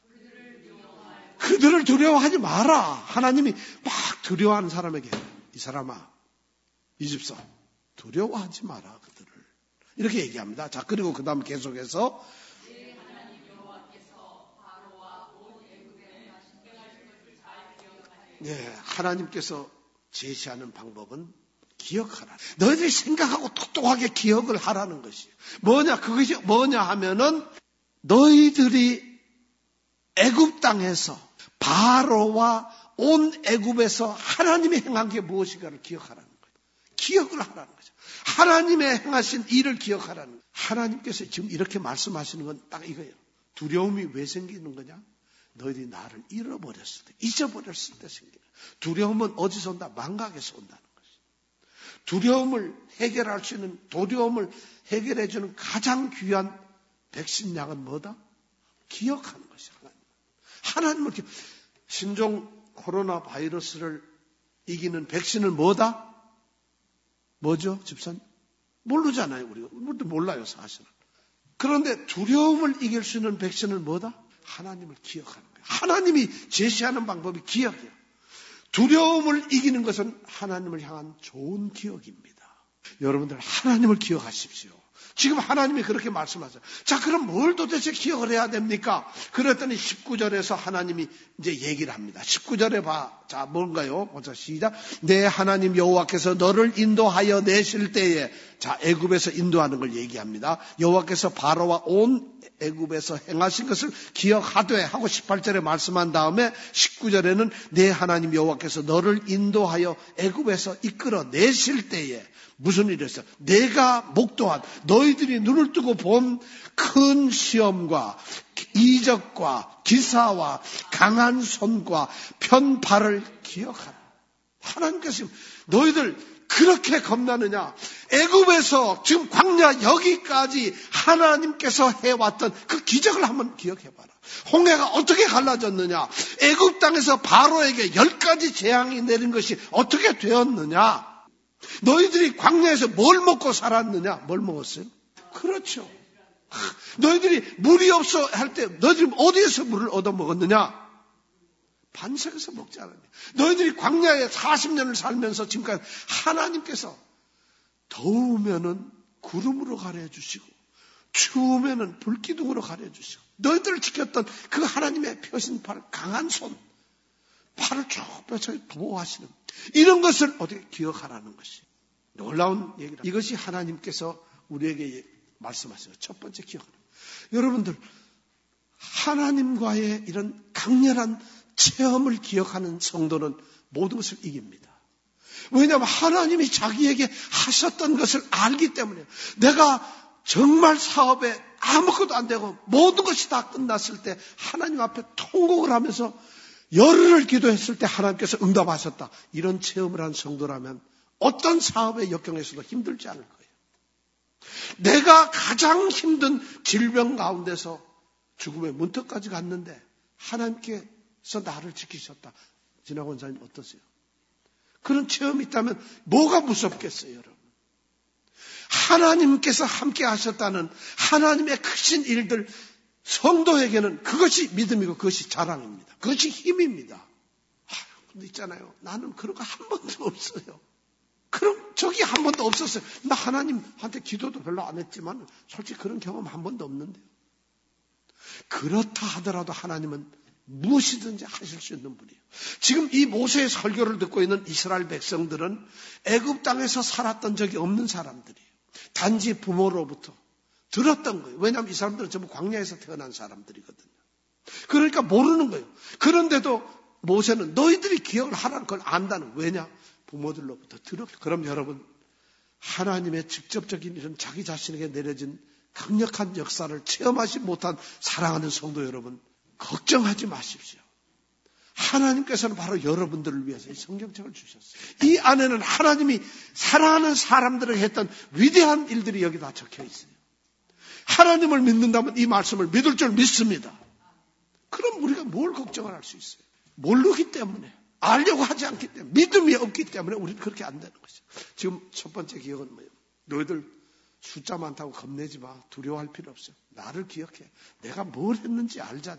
그들을 두려워하지 마라. 하나님이 막 두려워하는 사람에게, 이 사람아, 이 집사, 두려워하지 마라 그들을, 이렇게 얘기합니다. 자, 그리고 그 다음 계속해서 네, 하나님께서 제시하는 방법은 기억하라. 너희들이 생각하고 똑똑하게 기억을 하라는 것이에요. 뭐냐? 그것이 뭐냐 하면은 너희들이 애굽 땅에서 바로와 온 애굽에서 하나님이 행한 게 무엇인가를 기억하라는 거예요. 기억을 하라는 거죠. 하나님의 행하신 일을 기억하라는 거예요. 하나님께서 지금 이렇게 말씀하시는 건 딱 이거예요. 두려움이 왜 생기는 거냐? 너희들이 나를 잃어버렸을 때, 잊어버렸을 때 생기는 거예요. 두려움은 어디서 온다? 망각에서 온다는 것이에요. 두려움을 해결할 수 있는, 두려움을 해결해 주는 가장 귀한 백신약은 뭐다? 기억하는 것이야. 하나님을 기억. 신종 코로나 바이러스를 이기는 백신은 뭐다? 뭐죠, 집사님? 모르잖아요, 우리가. 우리도 몰라요, 사실은. 그런데 두려움을 이길 수 있는 백신은 뭐다? 하나님을 기억하는 거예요. 하나님이 제시하는 방법이 기억이에요. 두려움을 이기는 것은 하나님을 향한 좋은 기억입니다. 여러분들 하나님을 기억하십시오. 지금 하나님이 그렇게 말씀하세요. 자, 그럼 뭘 도대체 기억을 해야 됩니까? 그랬더니 십구 절에서 하나님이 이제 얘기를 합니다. 십구 절에 봐. 자, 뭔가요? 보자, 시작. 내 하나님 여호와께서 너를 인도하여 내실 때에, 자, 애굽에서 인도하는 걸 얘기합니다. 여호와께서 바로와 온 애굽에서 행하신 것을 기억하되 하고 십팔 절에 말씀한 다음에 십구 절에는 내 하나님 여호와께서 너를 인도하여 애굽에서 이끌어 내실 때에 무슨 일이 있어요? 내가 목도한, 너희들이 눈을 뜨고 본 큰 시험과 이적과 기사와 강한 손과 편팔을 기억하라. 하나님께서 너희들 그렇게 겁나느냐? 애굽에서 지금 광야 여기까지 하나님께서 해왔던 그 기적을 한번 기억해봐라. 홍해가 어떻게 갈라졌느냐? 애굽 땅에서 바로에게 열 가지 재앙이 내린 것이 어떻게 되었느냐? 너희들이 광야에서 뭘 먹고 살았느냐? 뭘 먹었어요? 그렇죠. 너희들이 물이 없어 할 때 너희들이 어디에서 물을 얻어 먹었느냐? 반석에서 먹지 않았냐? 너희들이 광야에 사십 년을 살면서 지금까지 하나님께서 더우면은 구름으로 가려주시고 추우면은 불기둥으로 가려주시고 너희들을 지켰던 그 하나님의 펴신 팔, 강한 손, 팔을 쭉 펴서 보호하시는 이런 것을 어떻게 기억하라는 것이 놀라운 얘기다. 이것이 하나님께서 우리에게 말씀하세요. 첫 번째 기억하라. 여러분들 하나님과의 이런 강렬한 체험을 기억하는 성도는 모든 것을 이깁니다. 왜냐하면 하나님이 자기에게 하셨던 것을 알기 때문에 내가 정말 사업에 아무것도 안 되고 모든 것이 다 끝났을 때 하나님 앞에 통곡을 하면서 열흘을 기도했을 때 하나님께서 응답하셨다. 이런 체험을 한 성도라면 어떤 사업의 역경에서도 힘들지 않을 거예요. 내가 가장 힘든 질병 가운데서 죽음의 문턱까지 갔는데 하나님께서 나를 지키셨다. 진학 원사님 어떠세요? 그런 체험이 있다면 뭐가 무섭겠어요, 여러분? 하나님께서 함께 하셨다는 하나님의 크신 일들, 성도에게는 그것이 믿음이고 그것이 자랑입니다. 그것이 힘입니다. 아, 근데 있잖아요. 나는 그런 거 한 번도 없어요. 그런 적이 한 번도 없었어요. 나 하나님한테 기도도 별로 안 했지만 솔직히 그런 경험 한 번도 없는데요. 그렇다 하더라도 하나님은 무엇이든지 하실 수 있는 분이에요. 지금 이 모세의 설교를 듣고 있는 이스라엘 백성들은 애굽 땅에서 살았던 적이 없는 사람들이에요. 단지 부모로부터 들었던 거예요. 왜냐하면 이 사람들은 전부 광야에서 태어난 사람들이거든요. 그러니까 모르는 거예요. 그런데도 모세는 너희들이 기억을 하라는 걸 안다는 거예요. 왜냐? 부모들로부터 들었. 그럼 여러분 하나님의 직접적인 이런 자기 자신에게 내려진 강력한 역사를 체험하지 못한 사랑하는 성도 여러분, 걱정하지 마십시오. 하나님께서는 바로 여러분들을 위해서 이 성경책을 주셨어요. 이 안에는 하나님이 사랑하는 사람들에게 했던 위대한 일들이 여기 다 적혀 있어요. 하나님을 믿는다면 이 말씀을 믿을 줄 믿습니다. 그럼 우리가 뭘 걱정을 할 수 있어요? 모르기 때문에, 알려고 하지 않기 때문에, 믿음이 없기 때문에 우리는 그렇게 안 되는 것이죠. 지금 첫 번째 기억은 뭐예요? 너희들 숫자 많다고 겁내지 마. 두려워할 필요 없어요. 나를 기억해. 내가 뭘 했는지 알잖니.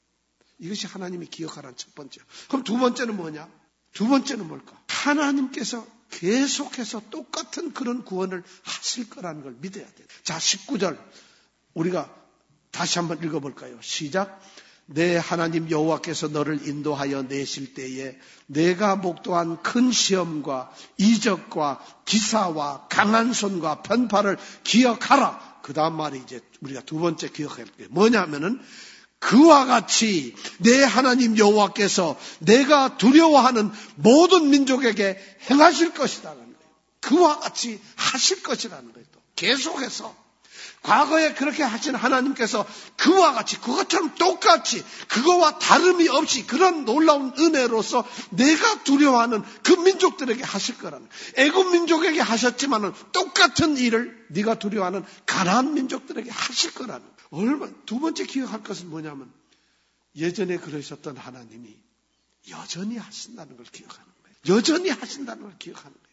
이것이 하나님이 기억하라는 첫 번째. 그럼 두 번째는 뭐냐? 두 번째는 뭘까? 하나님께서 계속해서 똑같은 그런 구원을 하실 거라는 걸 믿어야 돼요. 자, 십구 절 우리가 다시 한번 읽어볼까요? 시작. 내 하나님 여호와께서 너를 인도하여 내실 때에 내가 목도한 큰 시험과 이적과 기사와 강한 손과 편팔을 기억하라. 그 다음 말이 이제 우리가 두 번째 기억할 게 뭐냐면은 그와 같이 내 하나님 여호와께서 내가 두려워하는 모든 민족에게 행하실 것이라는 거예요. 그와 같이 하실 것이라는 거예요. 또 계속해서 과거에 그렇게 하신 하나님께서 그와 같이 그것처럼 똑같이 그거와 다름이 없이 그런 놀라운 은혜로서 내가 두려워하는 그 민족들에게 하실 거라는 거예요. 애굽 민족에게 하셨지만은 똑같은 일을 네가 두려워하는 가나안 민족들에게 하실 거라는 거예요. 얼마 두 번째 기억할 것은 뭐냐면 예전에 그러셨던 하나님이 여전히 하신다는 걸 기억하는 거예요. 여전히 하신다는 걸 기억하는 거예요.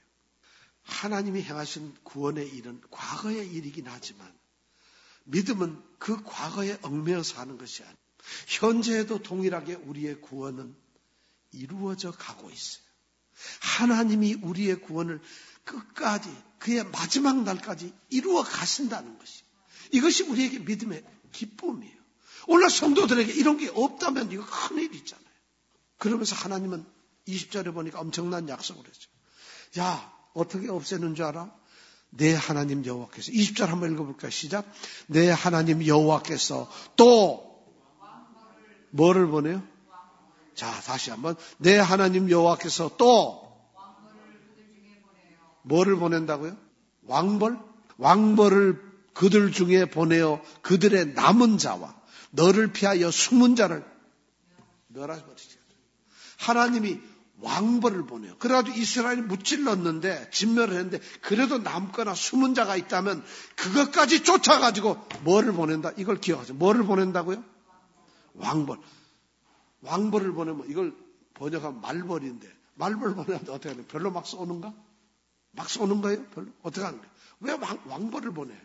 하나님이 행하신 구원의 일은 과거의 일이긴 하지만 믿음은 그 과거에 얽매여서 하는 것이 아니에요. 현재에도 동일하게 우리의 구원은 이루어져 가고 있어요. 하나님이 우리의 구원을 끝까지 그의 마지막 날까지 이루어 가신다는 것이 이것이 우리에게 믿음의 기쁨이에요. 오늘 성도들에게 이런 게 없다면 이거 큰일이잖아요. 그러면서 하나님은 이십 절에 보니까 엄청난 약속을 했죠. 야, 어떻게 없애는 줄 알아? 내 하나님 여호와께서. 이십 절 한번 읽어볼까요? 시작. 내 하나님 여호와께서 또 뭐를 보내요? 자, 다시 한번. 내 하나님 여호와께서 또 뭐를 보낸다고요? 왕벌? 왕벌을 그들 중에 보내어 그들의 남은 자와 너를 피하여 숨은 자를 멸하버리지. 하나님이 왕벌을 보내요. 그래가지고 이스라엘이 무찔렀는데, 진멸을 했는데, 그래도 남거나 숨은 자가 있다면 그것까지 쫓아가지고 뭐를 보낸다? 이걸 기억하세요. 뭐를 보낸다고요? 왕벌. 왕벌을 보내면 이걸 번역하면 말벌인데, 말벌 보내면 어떻게 하냐? 별로 막 쏘는가? 막 쏘는 거예요? 별로? 어떻게 하는 거예요? 왜 왕, 왕벌을 보내?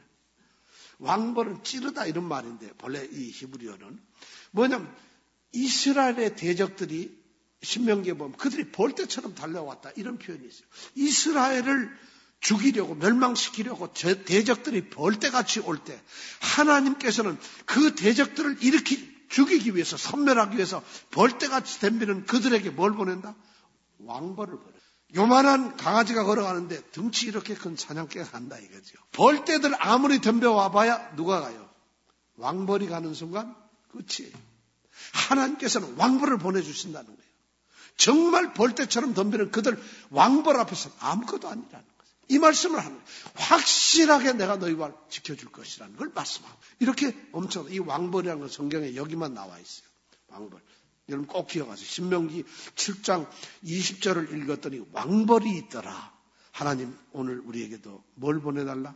왕벌은 찌르다 이런 말인데, 본래 이 히브리어는 뭐냐면 이스라엘의 대적들이 신명기에 보면 그들이 벌떼처럼 달려왔다 이런 표현이 있어요. 이스라엘을 죽이려고 멸망시키려고 대적들이 벌떼같이 올 때 하나님께서는 그 대적들을 일으키 죽이기 위해서 섬멸하기 위해서 벌떼같이 덤비는 그들에게 뭘 보낸다? 왕벌을 보내. 요만한 강아지가 걸어가는데 덩치 이렇게 큰 사냥개가 간다 이거죠. 벌떼들 아무리 덤벼와 봐야 누가 가요? 왕벌이 가는 순간 끝이에요. 하나님께서는 왕벌을 보내주신다는 거예요. 정말 벌떼처럼 덤비는 그들 왕벌 앞에서는 아무것도 아니라는 거예요. 이 말씀을 하는 거예요. 확실하게 내가 너희와 지켜줄 것이라는 걸 말씀하고 이렇게 엄청 이 왕벌이라는 건 성경에 여기만 나와 있어요. 왕벌. 여러분 꼭 기억하세요. 신명기 칠 장 이십 절을 읽었더니 왕벌이 있더라. 하나님 오늘 우리에게도 뭘 보내달라?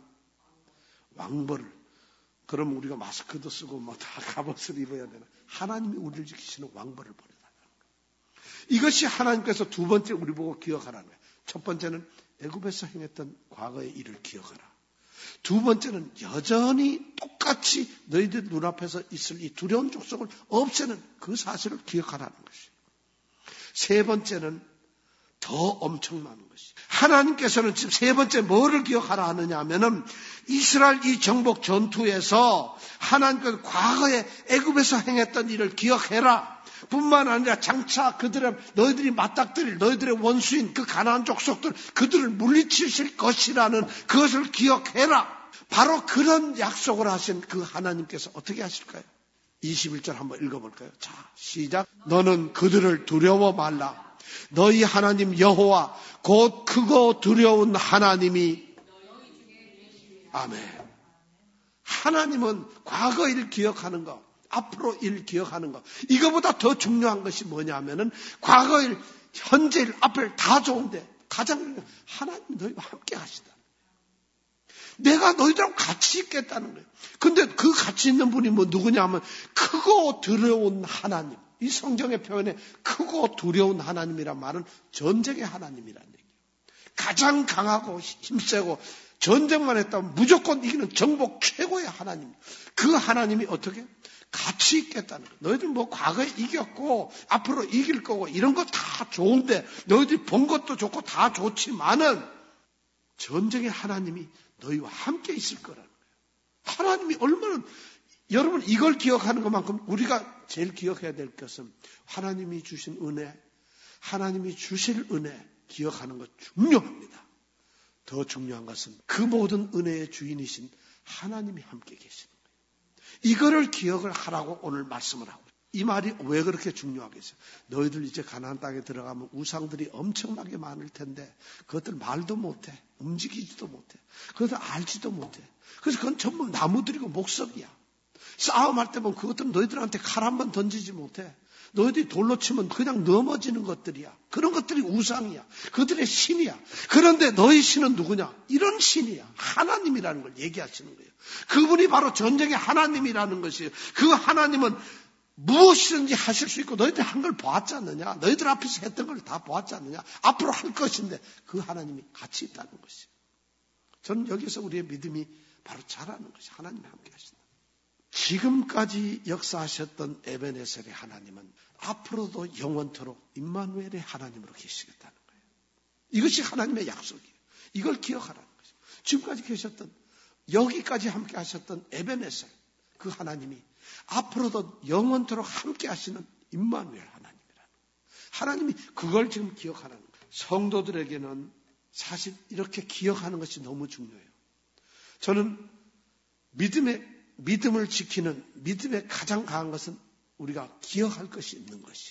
왕벌을. 그럼 우리가 마스크도 쓰고 뭐 다 갑옷을 입어야 되나? 하나님이 우리를 지키시는 왕벌을 보내달라는 거예요. 이것이 하나님께서 두 번째 우리 보고 기억하라는 거예요. 첫 번째는 애굽에서 행했던 과거의 일을 기억하라. 두 번째는 여전히 똑같이 너희들 눈앞에서 있을 이 두려운 족속을 없애는 그 사실을 기억하라는 것이에요. 세 번째는 더 엄청난 것이 하나님께서는 지금 세 번째 뭐를 기억하라 하느냐 하면은 이스라엘 이 정복 전투에서 하나님께서 과거에 애굽에서 행했던 일을 기억해라. 뿐만 아니라 장차 그들의 너희들이 맞닥뜨릴 너희들의 원수인 그 가나안 족속들 그들을 물리치실 것이라는 그것을 기억해라. 바로 그런 약속을 하신 그 하나님께서 어떻게 하실까요? 이십일 절 한번 읽어볼까요? 자, 시작. 너는 그들을 두려워 말라. 너희 하나님 여호와 곧 크고 두려운 하나님이 아멘. 하나님은 과거 일 기억하는 거, 앞으로 일 기억하는 거, 이거보다 더 중요한 것이 뭐냐면은 과거 일, 현재 일, 앞에 일 다 좋은데 가장 중요한 하나님 너희와 함께 하시다. 내가 너희들하고 같이 있겠다는 거예요. 근데 그 같이 있는 분이 뭐 누구냐면 크고 두려운 하나님. 이 성경의 표현에 크고 두려운 하나님이란 말은 전쟁의 하나님이라는 얘기예요. 가장 강하고 힘세고 전쟁만 했다면 무조건 이기는 정복 최고의 하나님. 그 하나님이 어떻게? 같이 있겠다는 거예요. 너희들 뭐 과거에 이겼고 앞으로 이길 거고 이런 거 다 좋은데 너희들이 본 것도 좋고 다 좋지만은 전쟁의 하나님이 너희와 함께 있을 거라는 거예요. 하나님이 얼마나 여러분 이걸 기억하는 것만큼 우리가 제일 기억해야 될 것은 하나님이 주신 은혜, 하나님이 주실 은혜 기억하는 것 중요합니다. 더 중요한 것은 그 모든 은혜의 주인이신 하나님이 함께 계시는 거예요. 이거를 기억을 하라고 오늘 말씀을 하고 이 말이 왜 그렇게 중요하겠어요? 너희들 이제 가나안 땅에 들어가면 우상들이 엄청나게 많을 텐데 그것들 말도 못해, 움직이지도 못해, 그것들 알지도 못해. 그래서 그건 전부 나무들이고 목석이야. 싸움할 때 보면 그것들은 너희들한테 칼 한 번 던지지 못해. 너희들이 돌로 치면 그냥 넘어지는 것들이야. 그런 것들이 우상이야. 그들의 신이야. 그런데 너희 신은 누구냐? 이런 신이야. 하나님이라는 걸 얘기하시는 거예요. 그분이 바로 전쟁의 하나님이라는 것이에요. 그 하나님은 무엇이든지 하실 수 있고 너희들이 한 걸 보았지 않느냐? 너희들 앞에서 했던 걸 다 보았지 않느냐? 앞으로 할 것인데 그 하나님이 같이 있다는 것이에요. 저는 여기서 우리의 믿음이 바로 자라는 것이 하나님이 함께 하신다. 지금까지 역사하셨던 에베네셀의 하나님은 앞으로도 영원토록 임마누엘의 하나님으로 계시겠다는 거예요. 이것이 하나님의 약속이에요. 이걸 기억하라는 거죠. 지금까지 계셨던 여기까지 함께 하셨던 에베네셀 그 하나님이 앞으로도 영원토록 함께 하시는 임마누엘 하나님이라는 거예요. 하나님이 그걸 지금 기억하라는 거예요. 성도들에게는 사실 이렇게 기억하는 것이 너무 중요해요. 저는 믿음의 믿음을 지키는 믿음의 가장 강한 것은 우리가 기억할 것이 있는 것이.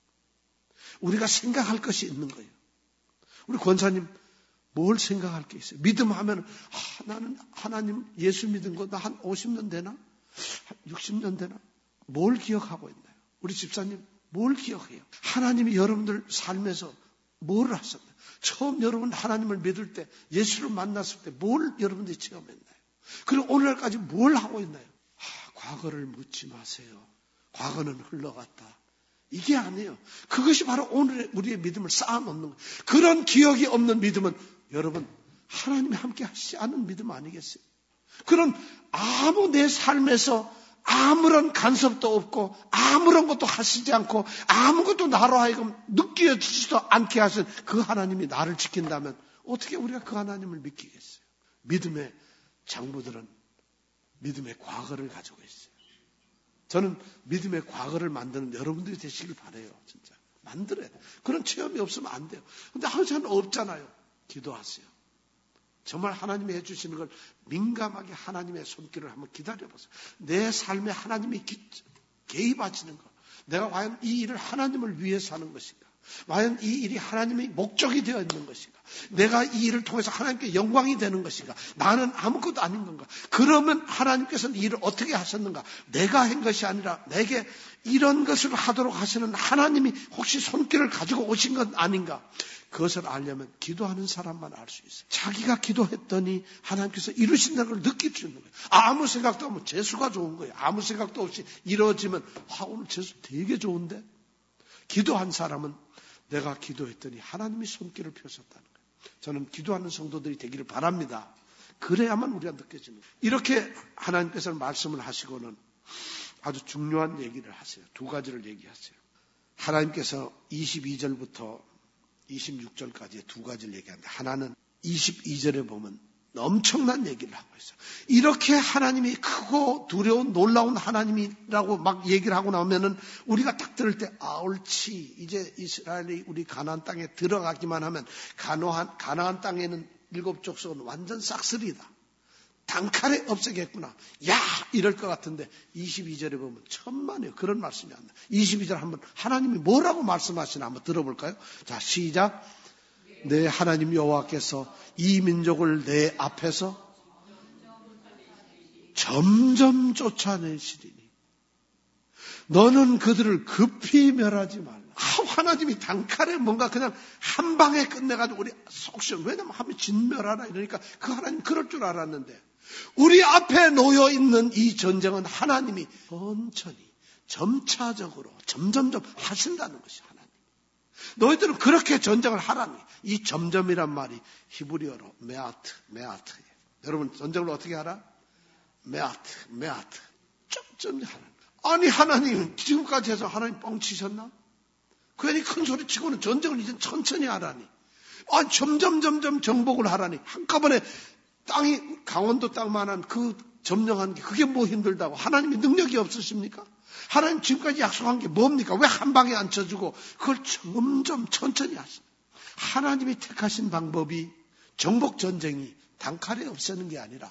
우리가 생각할 것이 있는 거예요. 우리 권사님 뭘 생각할 게 있어요? 믿음하면 아, 나는 하나님 예수 믿은 거 나 한 오십 년 되나? 한 육십 년 되나? 뭘 기억하고 있나요? 우리 집사님 뭘 기억해요? 하나님이 여러분들 삶에서 뭘 하셨나요? 처음 여러분 하나님을 믿을 때, 예수를 만났을 때 뭘 여러분들이 체험했나요? 그리고 오늘날까지 뭘 하고 있나요? 아, 과거를 묻지 마세요. 과거는 흘러갔다. 이게 아니에요. 그것이 바로 오늘의 우리의 믿음을 쌓아놓는 거예요. 그런 기억이 없는 믿음은 여러분 하나님이 함께 하시지 않은 믿음 아니겠어요? 그런 아무 내 삶에서 아무런 간섭도 없고 아무런 것도 하시지 않고 아무것도 나로 하여금 느껴지지도 않게 하신 그 하나님이 나를 지킨다면 어떻게 우리가 그 하나님을 믿기겠어요? 믿음의 장부들은 믿음의 과거를 가지고 있어요. 저는 믿음의 과거를 만드는 여러분들이 되시길 바라요. 진짜 만들어야 돼요. 그런 체험이 없으면 안 돼요. 근데 항상 없잖아요. 기도하세요. 정말 하나님이 해주시는 걸 민감하게 하나님의 손길을 한번 기다려보세요. 내 삶에 하나님이 기, 개입하시는 것. 내가 과연 이 일을 하나님을 위해서 하는 것인가? 과연 이 일이 하나님의 목적이 되어 있는 것인가? 내가 이 일을 통해서 하나님께 영광이 되는 것인가? 나는 아무것도 아닌 건가? 그러면 하나님께서는 이 일을 어떻게 하셨는가? 내가 한 것이 아니라 내게 이런 것을 하도록 하시는 하나님이 혹시 손길을 가지고 오신 것 아닌가? 그것을 알려면 기도하는 사람만 알 수 있어요. 자기가 기도했더니 하나님께서 이루신다는 걸 느낄 수 있는 거예요. 아무 생각도 없으면 재수가 좋은 거예요. 아무 생각도 없이 이루어지면 아, 오늘 재수 되게 좋은데? 기도한 사람은 내가 기도했더니 하나님이 손길을 펴셨다는 거예요. 저는 기도하는 성도들이 되기를 바랍니다. 그래야만 우리가 느껴지는 거예요. 이렇게 하나님께서는 말씀을 하시고는 아주 중요한 얘기를 하세요. 두 가지를 얘기하세요. 하나님께서 이십이 절부터 이십육 절까지 두 가지를 얘기하는데 하나는 이십이 절에 보면 엄청난 얘기를 하고 있어요. 이렇게 하나님이 크고 두려운 놀라운 하나님이라고 막 얘기를 하고 나오면은 우리가 딱 들을 때 아, 옳지. 이제 이스라엘이 우리 가나안 땅에 들어가기만 하면 가나안, 가나안 땅에는 일곱 족속은 완전 싹쓸이다. 단칼에 없애겠구나. 야! 이럴 것 같은데 이십이 절에 보면 천만에요. 그런 말씀이 안 나요. 이십이 절 한번 하나님이 뭐라고 말씀하시나 한번 들어볼까요? 자, 시작. 내 하나님 여호와께서 이 민족을 내 앞에서 점점 쫓아내시리니 너는 그들을 급히 멸하지 말라. 아, 하나님이 단칼에 뭔가 그냥 한 방에 끝내가지고 우리 속 시원. 왜냐면 하면 진멸하라 이러니까 그 하나님 그럴 줄 알았는데 우리 앞에 놓여 있는 이 전쟁은 하나님이 천천히 점차적으로 점점점 하신다는 것이 하나님. 너희들은 그렇게 전쟁을 하라니. 이 점점이란 말이 히브리어로 메아트, 메아트예요. 여러분 전쟁을 어떻게 하라? 메아트, 메아트. 점점 하는. 아니 하나님 지금까지 해서 하나님 뻥치셨나? 괜히 큰 소리 치고는 전쟁을 이제 천천히 하라니. 아 점점 점점 정복을 하라니. 한꺼번에 땅이 강원도 땅만한 그 점령한 게 그게 뭐 힘들다고. 하나님이 능력이 없으십니까? 하나님 지금까지 약속한 게 뭡니까? 왜 한 방에 안 쳐주고 그걸 점점 천천히 하십니까? 하나님이 택하신 방법이 정복 전쟁이 단칼에 없애는 게 아니라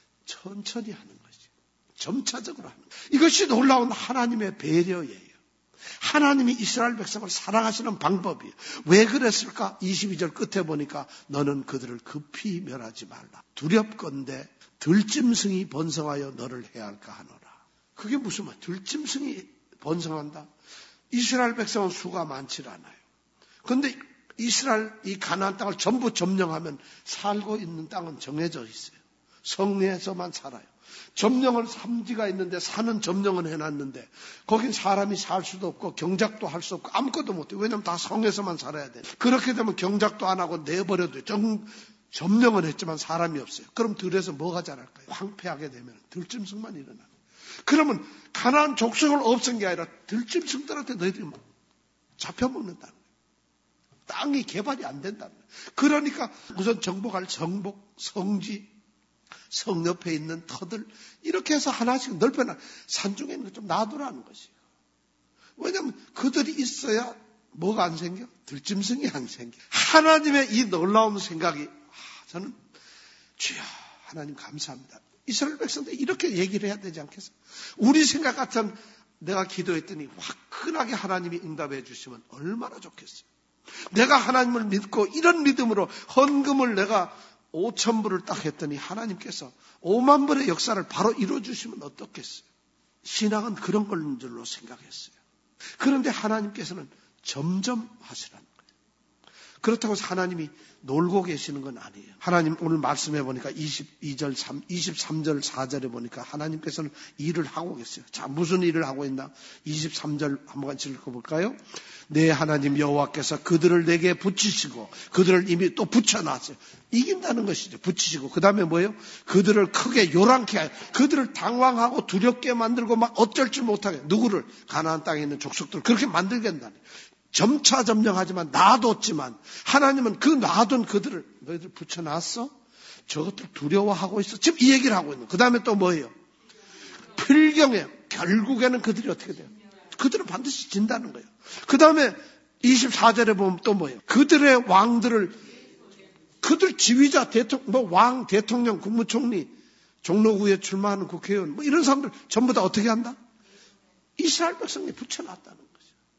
천천히 하는 것이죠. 점차적으로 하는 거예요. 이것이 놀라운 하나님의 배려예요. 하나님이 이스라엘 백성을 사랑하시는 방법이에요. 왜 그랬을까? 이십이 절 끝에 보니까 너는 그들을 급히 멸하지 말라. 두렵건대 들짐승이 번성하여 너를 해할까 하노라. 그게 무슨 말? 들짐승이 번성한다? 이스라엘 백성은 수가 많지 않아요. 그런데 이스라엘 이 가나안 땅을 전부 점령하면 살고 있는 땅은 정해져 있어요. 성내에서만 살아요. 점령은 삼지가 있는데 산은 점령은 해놨는데 거긴 사람이 살 수도 없고 경작도 할 수 없고 아무것도 못해요. 왜냐하면 다 성에서만 살아야 돼요. 그렇게 되면 경작도 안 하고 내버려둬요. 점, 점령은 했지만 사람이 없어요. 그럼 들에서 뭐가 자랄까요? 황폐하게 되면 들짐승만 일어나요. 그러면 가나안 족속을 없앤 게 아니라 들짐승들한테 너희들이 잡혀먹는다는 거예요. 땅이 개발이 안 된다는 거예요. 그러니까 우선 정복할 정복, 성지, 성 옆에 있는 터들 이렇게 해서 하나씩 넓혀놔. 산중에 있는 거 좀 놔두라는 것이에요. 왜냐하면 그들이 있어야 뭐가 안 생겨? 들짐승이 안 생겨. 하나님의 이 놀라운 생각이 아, 저는 주여 하나님 감사합니다. 이스라엘 백성들 이렇게 얘기를 해야 되지 않겠어요? 우리 생각 같은 내가 기도했더니 화끈하게 하나님이 응답해 주시면 얼마나 좋겠어요. 내가 하나님을 믿고 이런 믿음으로 헌금을 내가 오천 불을 딱 했더니 하나님께서 오만 불의 역사를 바로 이루어주시면 어떻겠어요? 신앙은 그런 걸 줄로 생각했어요. 그런데 하나님께서는 점점 하시라는 거예요. 그렇다고 해서 하나님이 놀고 계시는 건 아니에요. 하나님 오늘 말씀해 보니까 이십이 절, 이십삼 절, 사 절에 보니까 하나님께서는 일을 하고 계세요. 자, 무슨 일을 하고 있나? 이십삼 절 한번 같이 읽어볼까요? 내 하나님 여호와께서 그들을 내게 붙이시고 그들을 이미 또 붙여놨어요. 이긴다는 것이죠. 붙이시고 그 다음에 뭐예요? 그들을 크게 요란케 하여 그들을 당황하고 두렵게 만들고 막 어쩔 줄 못하게 누구를? 가나안 땅에 있는 족속들을 그렇게 만들겠다는 거예요. 점차점령하지만 놔뒀지만 하나님은 그 놔둔 그들을 너희들 붙여놨어? 저것들 두려워하고 있어. 지금 이 얘기를 하고 있는. 그 다음에 또 뭐예요? 필경에 결국에는 그들이 어떻게 돼요? 그들은 반드시 진다는 거예요. 그 다음에 이십사 절에 보면 또 뭐예요? 그들의 왕들을 그들 지휘자 대통령, 뭐 왕, 대통령, 국무총리, 종로구에 출마하는 국회의원 뭐 이런 사람들 전부 다 어떻게 한다? 이스라엘 백성에 붙여놨다는 거예요.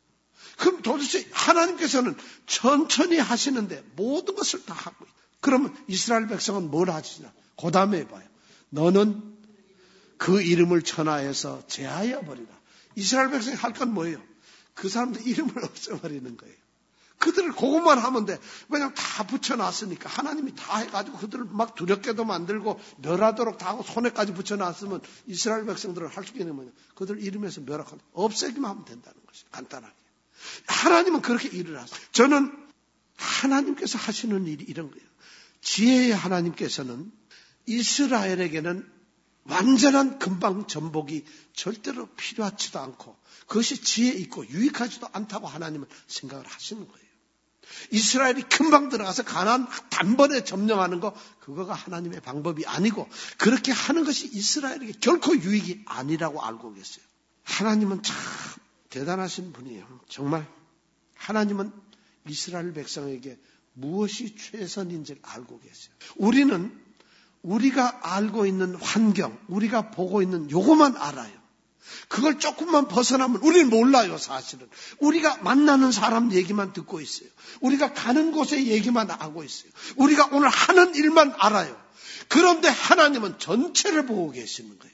그럼 도대체 하나님께서는 천천히 하시는데 모든 것을 다 하고 있다. 그러면 이스라엘 백성은 뭘 하시냐? 그 다음에 봐요. 너는 그 이름을 천하에서 제하여 버리라. 이스라엘 백성이 할 건 뭐예요? 그 사람들 이름을 없애버리는 거예요. 그들을 그것만 하면 돼. 왜냐하면 다 붙여놨으니까 하나님이 다 해가지고 그들을 막 두렵게도 만들고 멸하도록 다 하고 손에까지 붙여놨으면 이스라엘 백성들을 할 수 있는 뭐냐? 그들 이름에서 멸하고 없애기만 하면 된다는 것이에요. 간단하게. 하나님은 그렇게 일을 하세요. 저는 하나님께서 하시는 일이 이런 거예요. 지혜의 하나님께서는 이스라엘에게는 완전한 금방 전복이 절대로 필요하지도 않고 그것이 지혜 있고 유익하지도 않다고 하나님은 생각을 하시는 거예요. 이스라엘이 금방 들어가서 가나안 단번에 점령하는 거 그거가 하나님의 방법이 아니고 그렇게 하는 것이 이스라엘에게 결코 유익이 아니라고 알고 계세요. 하나님은 참 대단하신 분이에요. 정말 하나님은 이스라엘 백성에게 무엇이 최선인지를 알고 계세요. 우리는 우리가 알고 있는 환경, 우리가 보고 있는 요것만 알아요. 그걸 조금만 벗어나면 우리는 몰라요, 사실은. 우리가 만나는 사람 얘기만 듣고 있어요. 우리가 가는 곳의 얘기만 하고 있어요. 우리가 오늘 하는 일만 알아요. 그런데 하나님은 전체를 보고 계시는 거예요.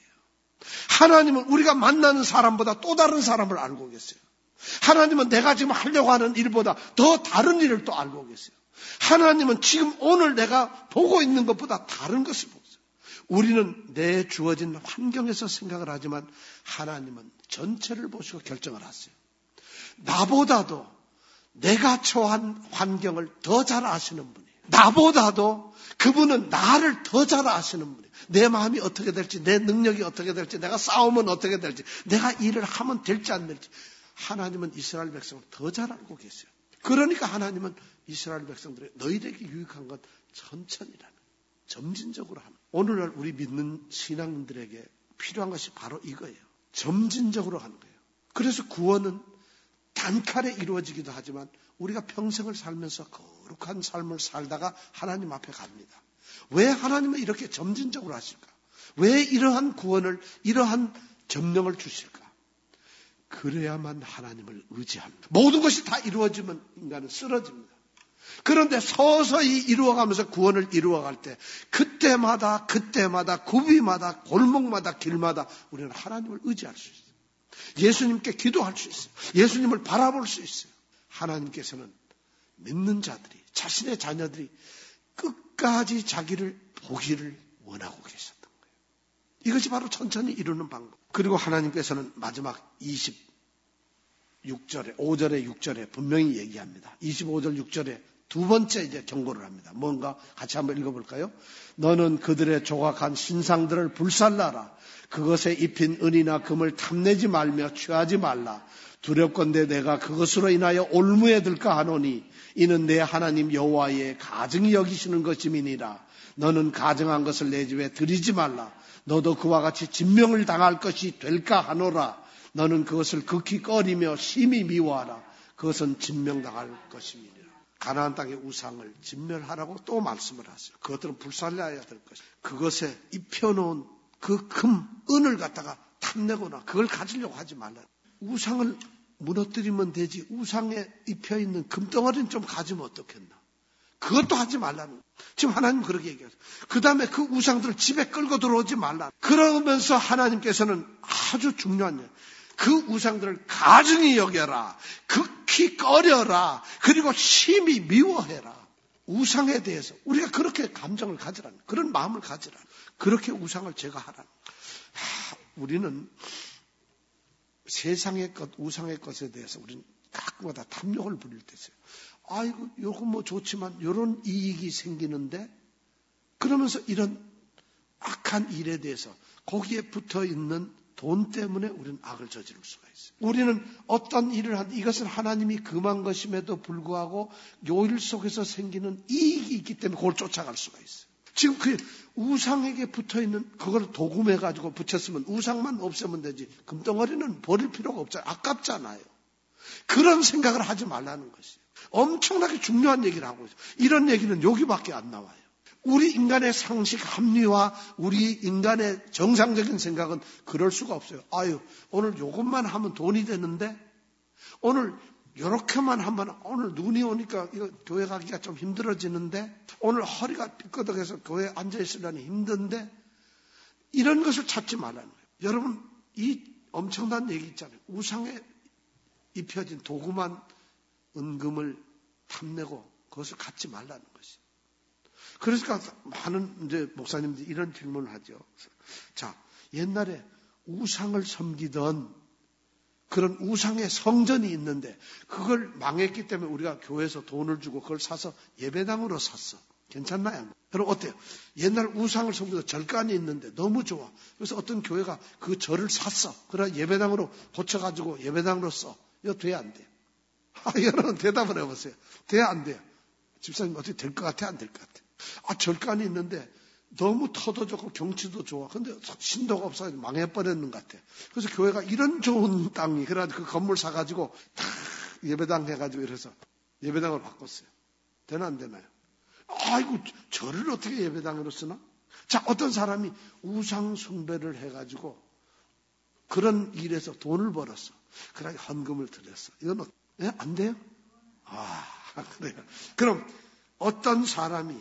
하나님은 우리가 만나는 사람보다 또 다른 사람을 알고 계세요. 하나님은 내가 지금 하려고 하는 일보다 더 다른 일을 또 알고 계세요. 하나님은 지금 오늘 내가 보고 있는 것보다 다른 것을 보고 있어요. 우리는 내 주어진 환경에서 생각을 하지만 하나님은 전체를 보시고 결정을 하세요. 나보다도 내가 처한 환경을 더 잘 아시는 분이에요. 나보다도 그분은 나를 더 잘 아시는 분이에요. 내 마음이 어떻게 될지, 내 능력이 어떻게 될지, 내가 싸우면 어떻게 될지, 내가 일을 하면 될지 안 될지 하나님은 이스라엘 백성을 더 잘 알고 계세요. 그러니까 하나님은 이스라엘 백성들의 너희에게 유익한 건 천천히라는 점진적으로 하는. 오늘날 우리 믿는 신앙인들에게 필요한 것이 바로 이거예요. 점진적으로 하는 거예요. 그래서 구원은 단칼에 이루어지기도 하지만 우리가 평생을 살면서 거룩한 삶을 살다가 하나님 앞에 갑니다. 왜 하나님은 이렇게 점진적으로 하실까? 왜 이러한 구원을, 이러한 점령을 주실까? 그래야만 하나님을 의지합니다. 모든 것이 다 이루어지면 인간은 쓰러집니다. 그런데 서서히 이루어가면서 구원을 이루어갈 때 그때마다 그때마다 구비마다 골목마다 길마다 우리는 하나님을 의지할 수 있어요. 예수님께 기도할 수 있어요. 예수님을 바라볼 수 있어요. 하나님께서는 믿는 자들이, 자신의 자녀들이 끝까지 자기를 보기를 원하고 계셨던 거예요. 이것이 바로 천천히 이루는 방법. 그리고 하나님께서는 마지막 이십육 절에, 오 절에 육 절에 분명히 얘기합니다. 이십오 절 육 절에 두 번째 이제 경고를 합니다. 뭔가 같이 한번 읽어볼까요? 너는 그들의 조각한 신상들을 불살라라. 그것에 입힌 은이나 금을 탐내지 말며 취하지 말라. 두렵건대 내가 그것으로 인하여 올무에 들까 하노니 이는 내 하나님 여호와의 가증히 여기시는 것임이니라. 너는 가증한 것을 내 집에 들이지 말라. 너도 그와 같이 진명을 당할 것이 될까 하노라. 너는 그것을 극히 꺼리며 심히 미워하라. 그것은 진명당할 것임이니라. 가나안 땅의 우상을 진멸하라고 또 말씀을 하세요. 그것들은 불살라야 될 것이다. 그것에 입혀놓은 그 금, 은을 갖다가 탐내거나 그걸 가지려고 하지 말라. 우상을 무너뜨리면 되지 우상에 입혀있는 금덩어리는 좀 가지면 어떻겠나. 그것도 하지 말라는 거예요. 지금 하나님 그렇게 얘기하세요. 그 다음에 그 우상들을 집에 끌고 들어오지 말라. 그러면서 하나님께서는 아주 중요한 일, 그 우상들을 가증히 여겨라. 극히 꺼려라. 그리고 심히 미워해라. 우상에 대해서 우리가 그렇게 감정을 가지라는, 그런 마음을 가지라는, 그렇게 우상을 제거하라는. 하, 우리는 세상의 것, 우상의 것에 대해서 우리는 가끔마다 탐욕을 부릴 때 있어요. 아이고, 요거 뭐 좋지만 요런 이익이 생기는데, 그러면서 이런 악한 일에 대해서 거기에 붙어 있는 돈 때문에 우리는 악을 저지를 수가 있어요. 우리는 어떤 일을 하든 이것은 하나님이 금한 것임에도 불구하고 요 일 속에서 생기는 이익이 있기 때문에 그걸 쫓아갈 수가 있어요. 지금 그 우상에게 붙어 있는 그걸 도금해가지고 붙였으면 우상만 없애면 되지. 금덩어리는 버릴 필요가 없잖아요. 아깝잖아요. 그런 생각을 하지 말라는 것이에요. 엄청나게 중요한 얘기를 하고 있어요. 이런 얘기는 여기밖에 안 나와요. 우리 인간의 상식 합리화, 우리 인간의 정상적인 생각은 그럴 수가 없어요. 아유, 오늘 요것만 하면 돈이 되는데, 오늘 요렇게만 하면, 오늘 눈이 오니까 이거 교회 가기가 좀 힘들어지는데, 오늘 허리가 삐끗해서 교회에 앉아있으려니 힘든데, 이런 것을 찾지 말라는 거예요. 여러분, 이 엄청난 얘기 있잖아요. 우상에 입혀진 도구만 은금을 탐내고 그것을 갖지 말라는 것이에요. 그러니까 많은 이제 목사님들이 이런 질문을 하죠. 자, 옛날에 우상을 섬기던 그런 우상의 성전이 있는데 그걸 망했기 때문에 우리가 교회에서 돈을 주고 그걸 사서 예배당으로 샀어. 괜찮나요? 여러분 어때요? 옛날 우상을 섬기던 절간이 있는데 너무 좋아. 그래서 어떤 교회가 그 절을 샀어. 그러나 예배당으로 고쳐가지고 예배당으로 써. 이거 돼 안 돼요? 아, 여러분 대답을 해보세요. 돼 안 돼요? 집사님 어떻게 될 것 같아? 안 될 것 같아? 아, 절간이 있는데 너무 터도 좋고 경치도 좋아. 근데 신도가 없어가지고 망해버렸는 것 같아. 그래서 교회가 이런 좋은 땅이, 그래가지고 그 건물 사가지고 탁 예배당 해가지고 이래서 예배당을 바꿨어요. 되나 안 되나요? 아이고, 저를 어떻게 예배당으로 쓰나? 자, 어떤 사람이 우상 숭배를 해가지고 그런 일에서 돈을 벌었어. 그러니 헌금을 드렸어. 이건 어, 예? 안 돼요? 아, 그래요. 그럼 어떤 사람이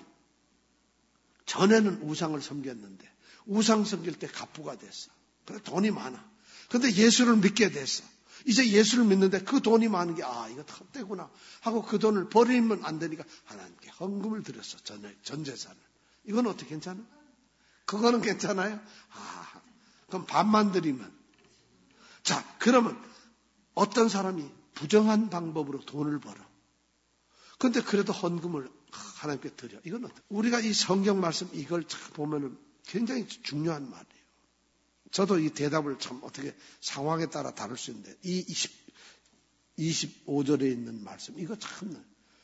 전에는 우상을 섬겼는데 우상 섬길 때 갑부가 됐어. 그래 돈이 많아. 근데 예수를 믿게 됐어. 이제 예수를 믿는데 그 돈이 많은 게 아 이거 헛되구나 하고 그 돈을 버리면 안 되니까 하나님께 헌금을 드렸어. 전, 전 재산을. 이건 어떻게 괜찮아? 그거는 괜찮아요? 아 그럼 반만 드리면. 자 그러면 어떤 사람이 부정한 방법으로 돈을 벌어. 근데 그래도 헌금을 하나님께 드려. 이건 어때? 우리가 이 성경 말씀 이걸 보면은 굉장히 중요한 말이에요. 저도 이 대답을 참 어떻게 상황에 따라 다룰 수 있는데 이 이십, 이십오 절에 있는 말씀 이거 참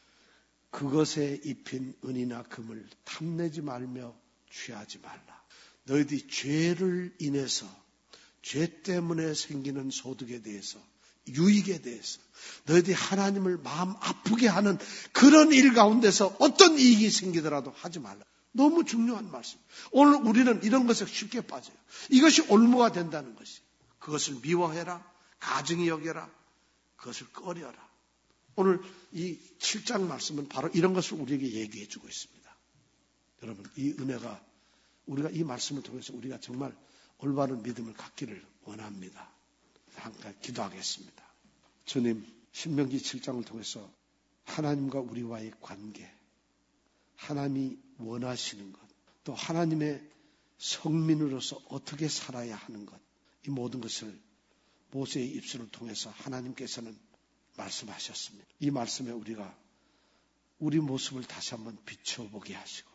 그것에 입힌 은이나 금을 탐내지 말며 취하지 말라. 너희들이 죄를 인해서 죄 때문에 생기는 소득에 대해서 유익에 대해서 너희들이 하나님을 마음 아프게 하는 그런 일 가운데서 어떤 이익이 생기더라도 하지 말라. 너무 중요한 말씀. 오늘 우리는 이런 것에 쉽게 빠져요. 이것이 올무가 된다는 것이. 그것을 미워해라. 가증히 여겨라. 그것을 꺼려라. 오늘 이 칠 장 말씀은 바로 이런 것을 우리에게 얘기해 주고 있습니다. 여러분 이 은혜가 우리가 이 말씀을 통해서 우리가 정말 올바른 믿음을 갖기를 원합니다. 함께 기도하겠습니다. 주님, 신명기 칠 장을 통해서 하나님과 우리와의 관계, 하나님이 원하시는 것, 또 하나님의 성민으로서 어떻게 살아야 하는 것, 이 모든 것을 모세의 입술을 통해서 하나님께서는 말씀하셨습니다. 이 말씀에 우리가 우리 모습을 다시 한번 비춰보게 하시고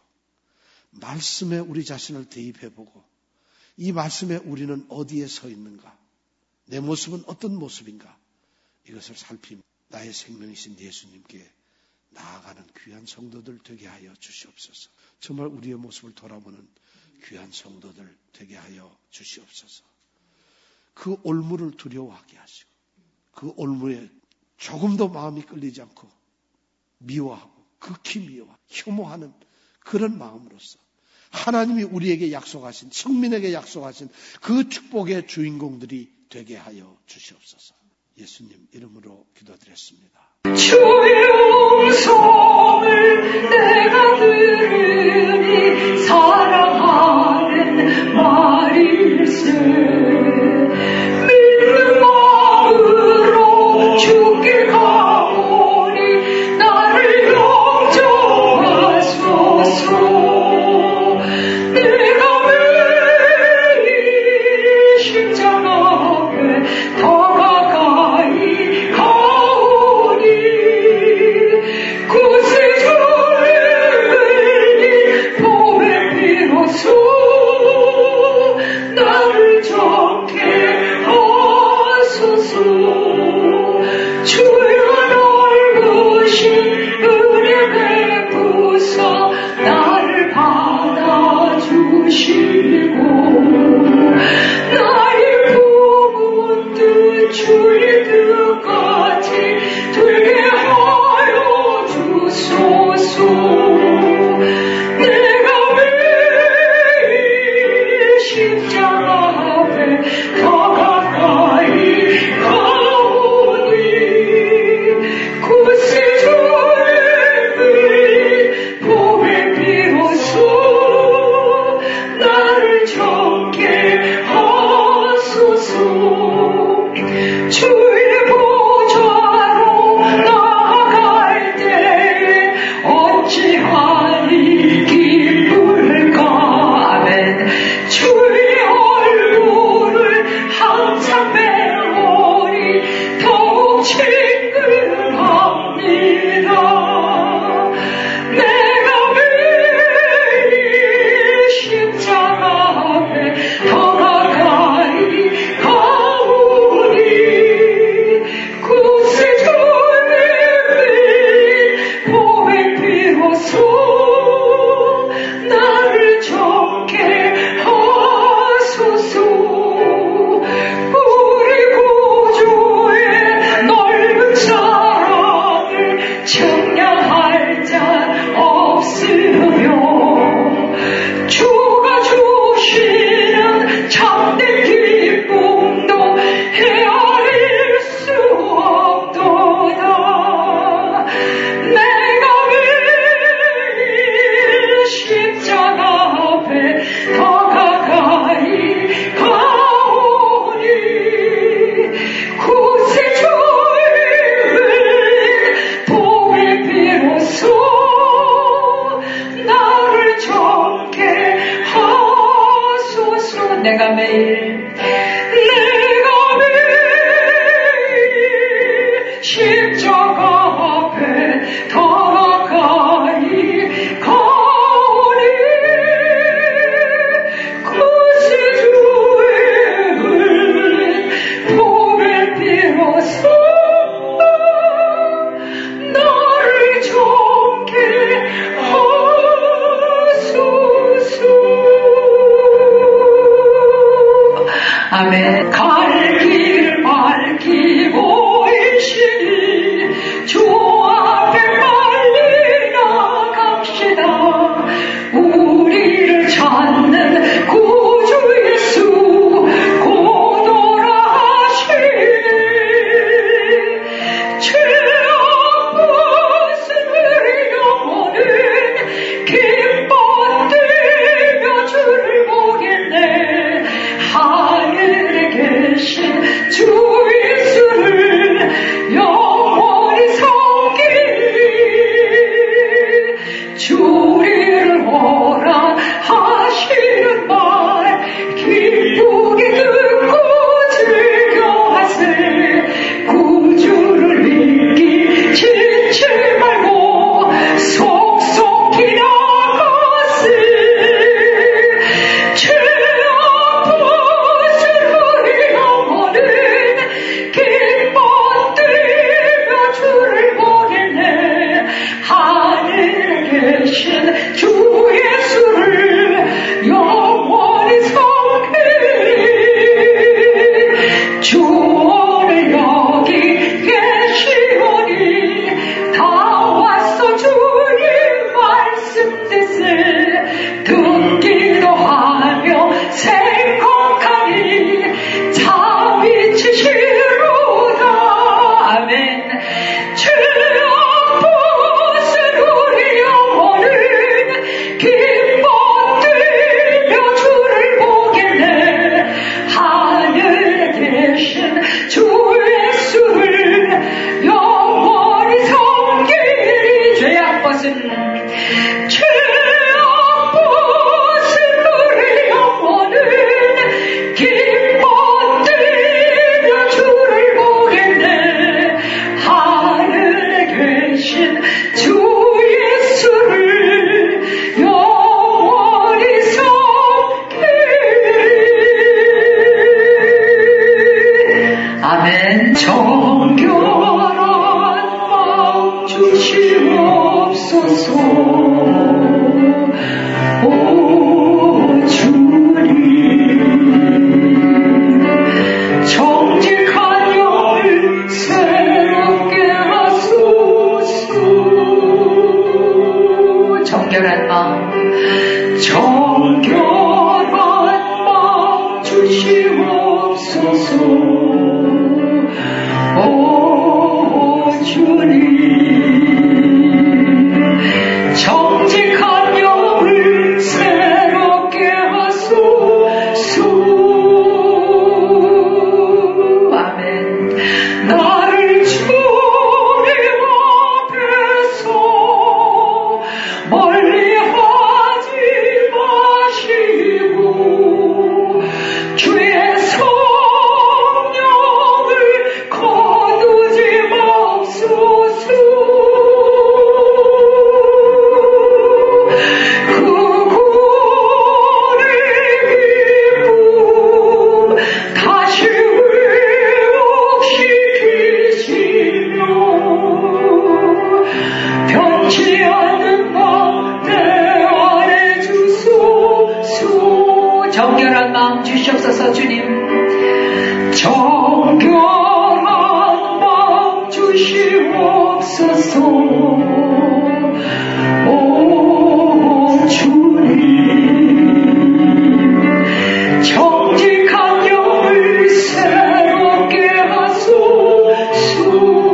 말씀에 우리 자신을 대입해보고 이 말씀에 우리는 어디에 서 있는가, 내 모습은 어떤 모습인가, 이것을 살피며 나의 생명이신 예수님께 나아가는 귀한 성도들 되게 하여 주시옵소서. 정말 우리의 모습을 돌아보는 귀한 성도들 되게 하여 주시옵소서. 그 올무를 두려워하게 하시고 그 올무에 조금도 마음이 끌리지 않고 미워하고 극히 미워하고 혐오하는 그런 마음으로서 하나님이 우리에게 약속하신, 성민에게 약속하신 그 축복의 주인공들이 되게 하여 주시옵소서. 예수님 이름으로 기도드렸습니다. 주여 내가 매일 내가 매일 십자가 앞에 더 가까이 가오니 구세주의 흘린 보배 비로소 나를 정케 아멘. 갈 길 밝히고 계시니 주 앞에 빨리 나갑시다. 우리를 찾는 구주 예수 곧 오라하시니 죄악 벗은 우리 영혼은 기뻐 뛰며 주를 보겠네. 하늘에 계신 주 예수를 영원히 섬기리. 주리를 오라 하시는 말 기쁘게 듣고 즐겨하세. 구주를 믿기 지치 말고 속속히 나가세. 주 예수를 영원히 섬기리. 주 오늘 여기 계시오니 다 왔어 주님 말씀 듣세. 듣기도 하며 생각하니 잠이 치시로다. 아멘. 죄악 새롭게 하소서. 정결한 마음, 정결한 마음 주시옵소서. 오 주님, 정직한 영을 새롭게 하소서. 아멘. 나를 주님 앞에서 멀리하지 마시고 주의 성령을 거두지 마옵소서. 그 구원의 기쁨 다시 회복시키시며 변치 않는 마음 내 안에 주소서. 정결한 마음 주시옵소서. 주님, 정결한 마음 주시옵소서. 오 주님, 정직한 영을 새롭게 하소서.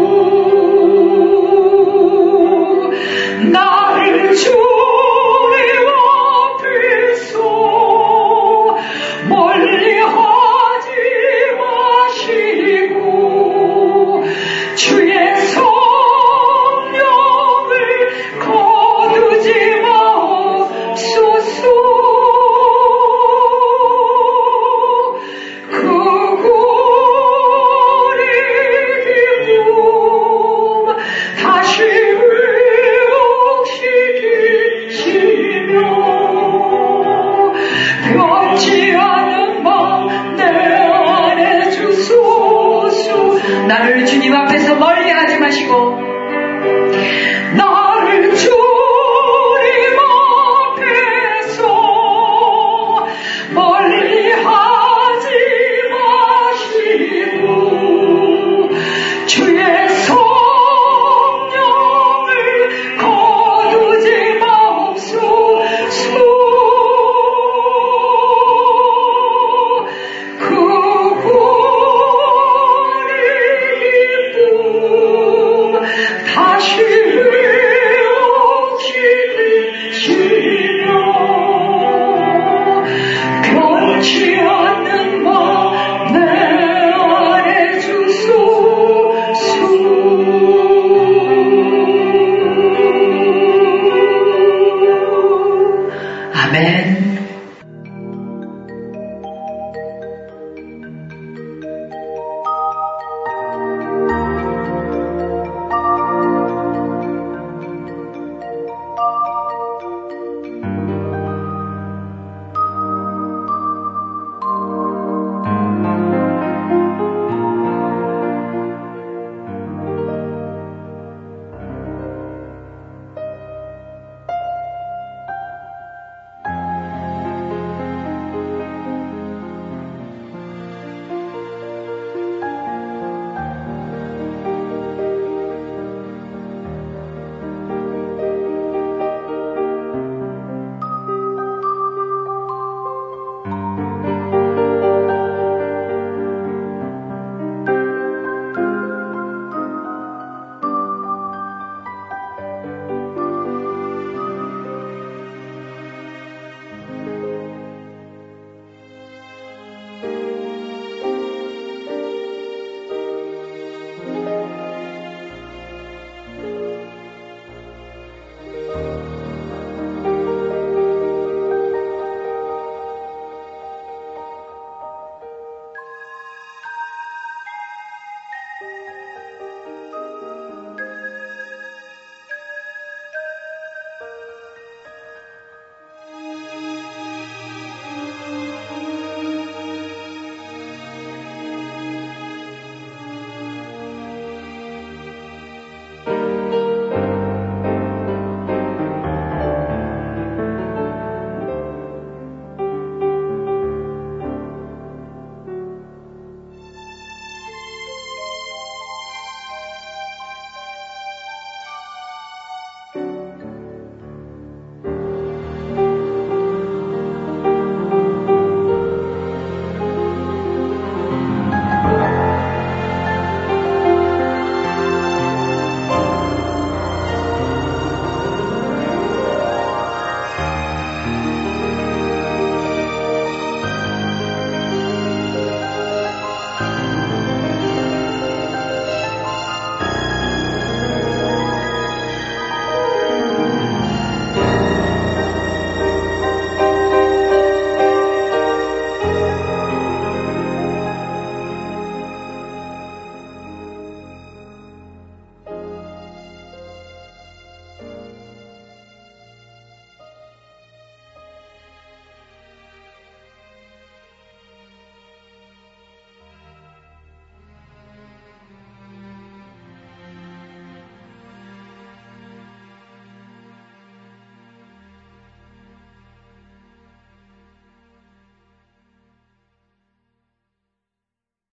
나를 주님 앞에서 멀리하지 마시고 주의 성령을 거두지 마옵소서. 그 구원의 기쁨 다시 회복시키시며 변치 않는 마음 내 안에 주소서. 나를 주님 앞에서 멀리하지 마시고 나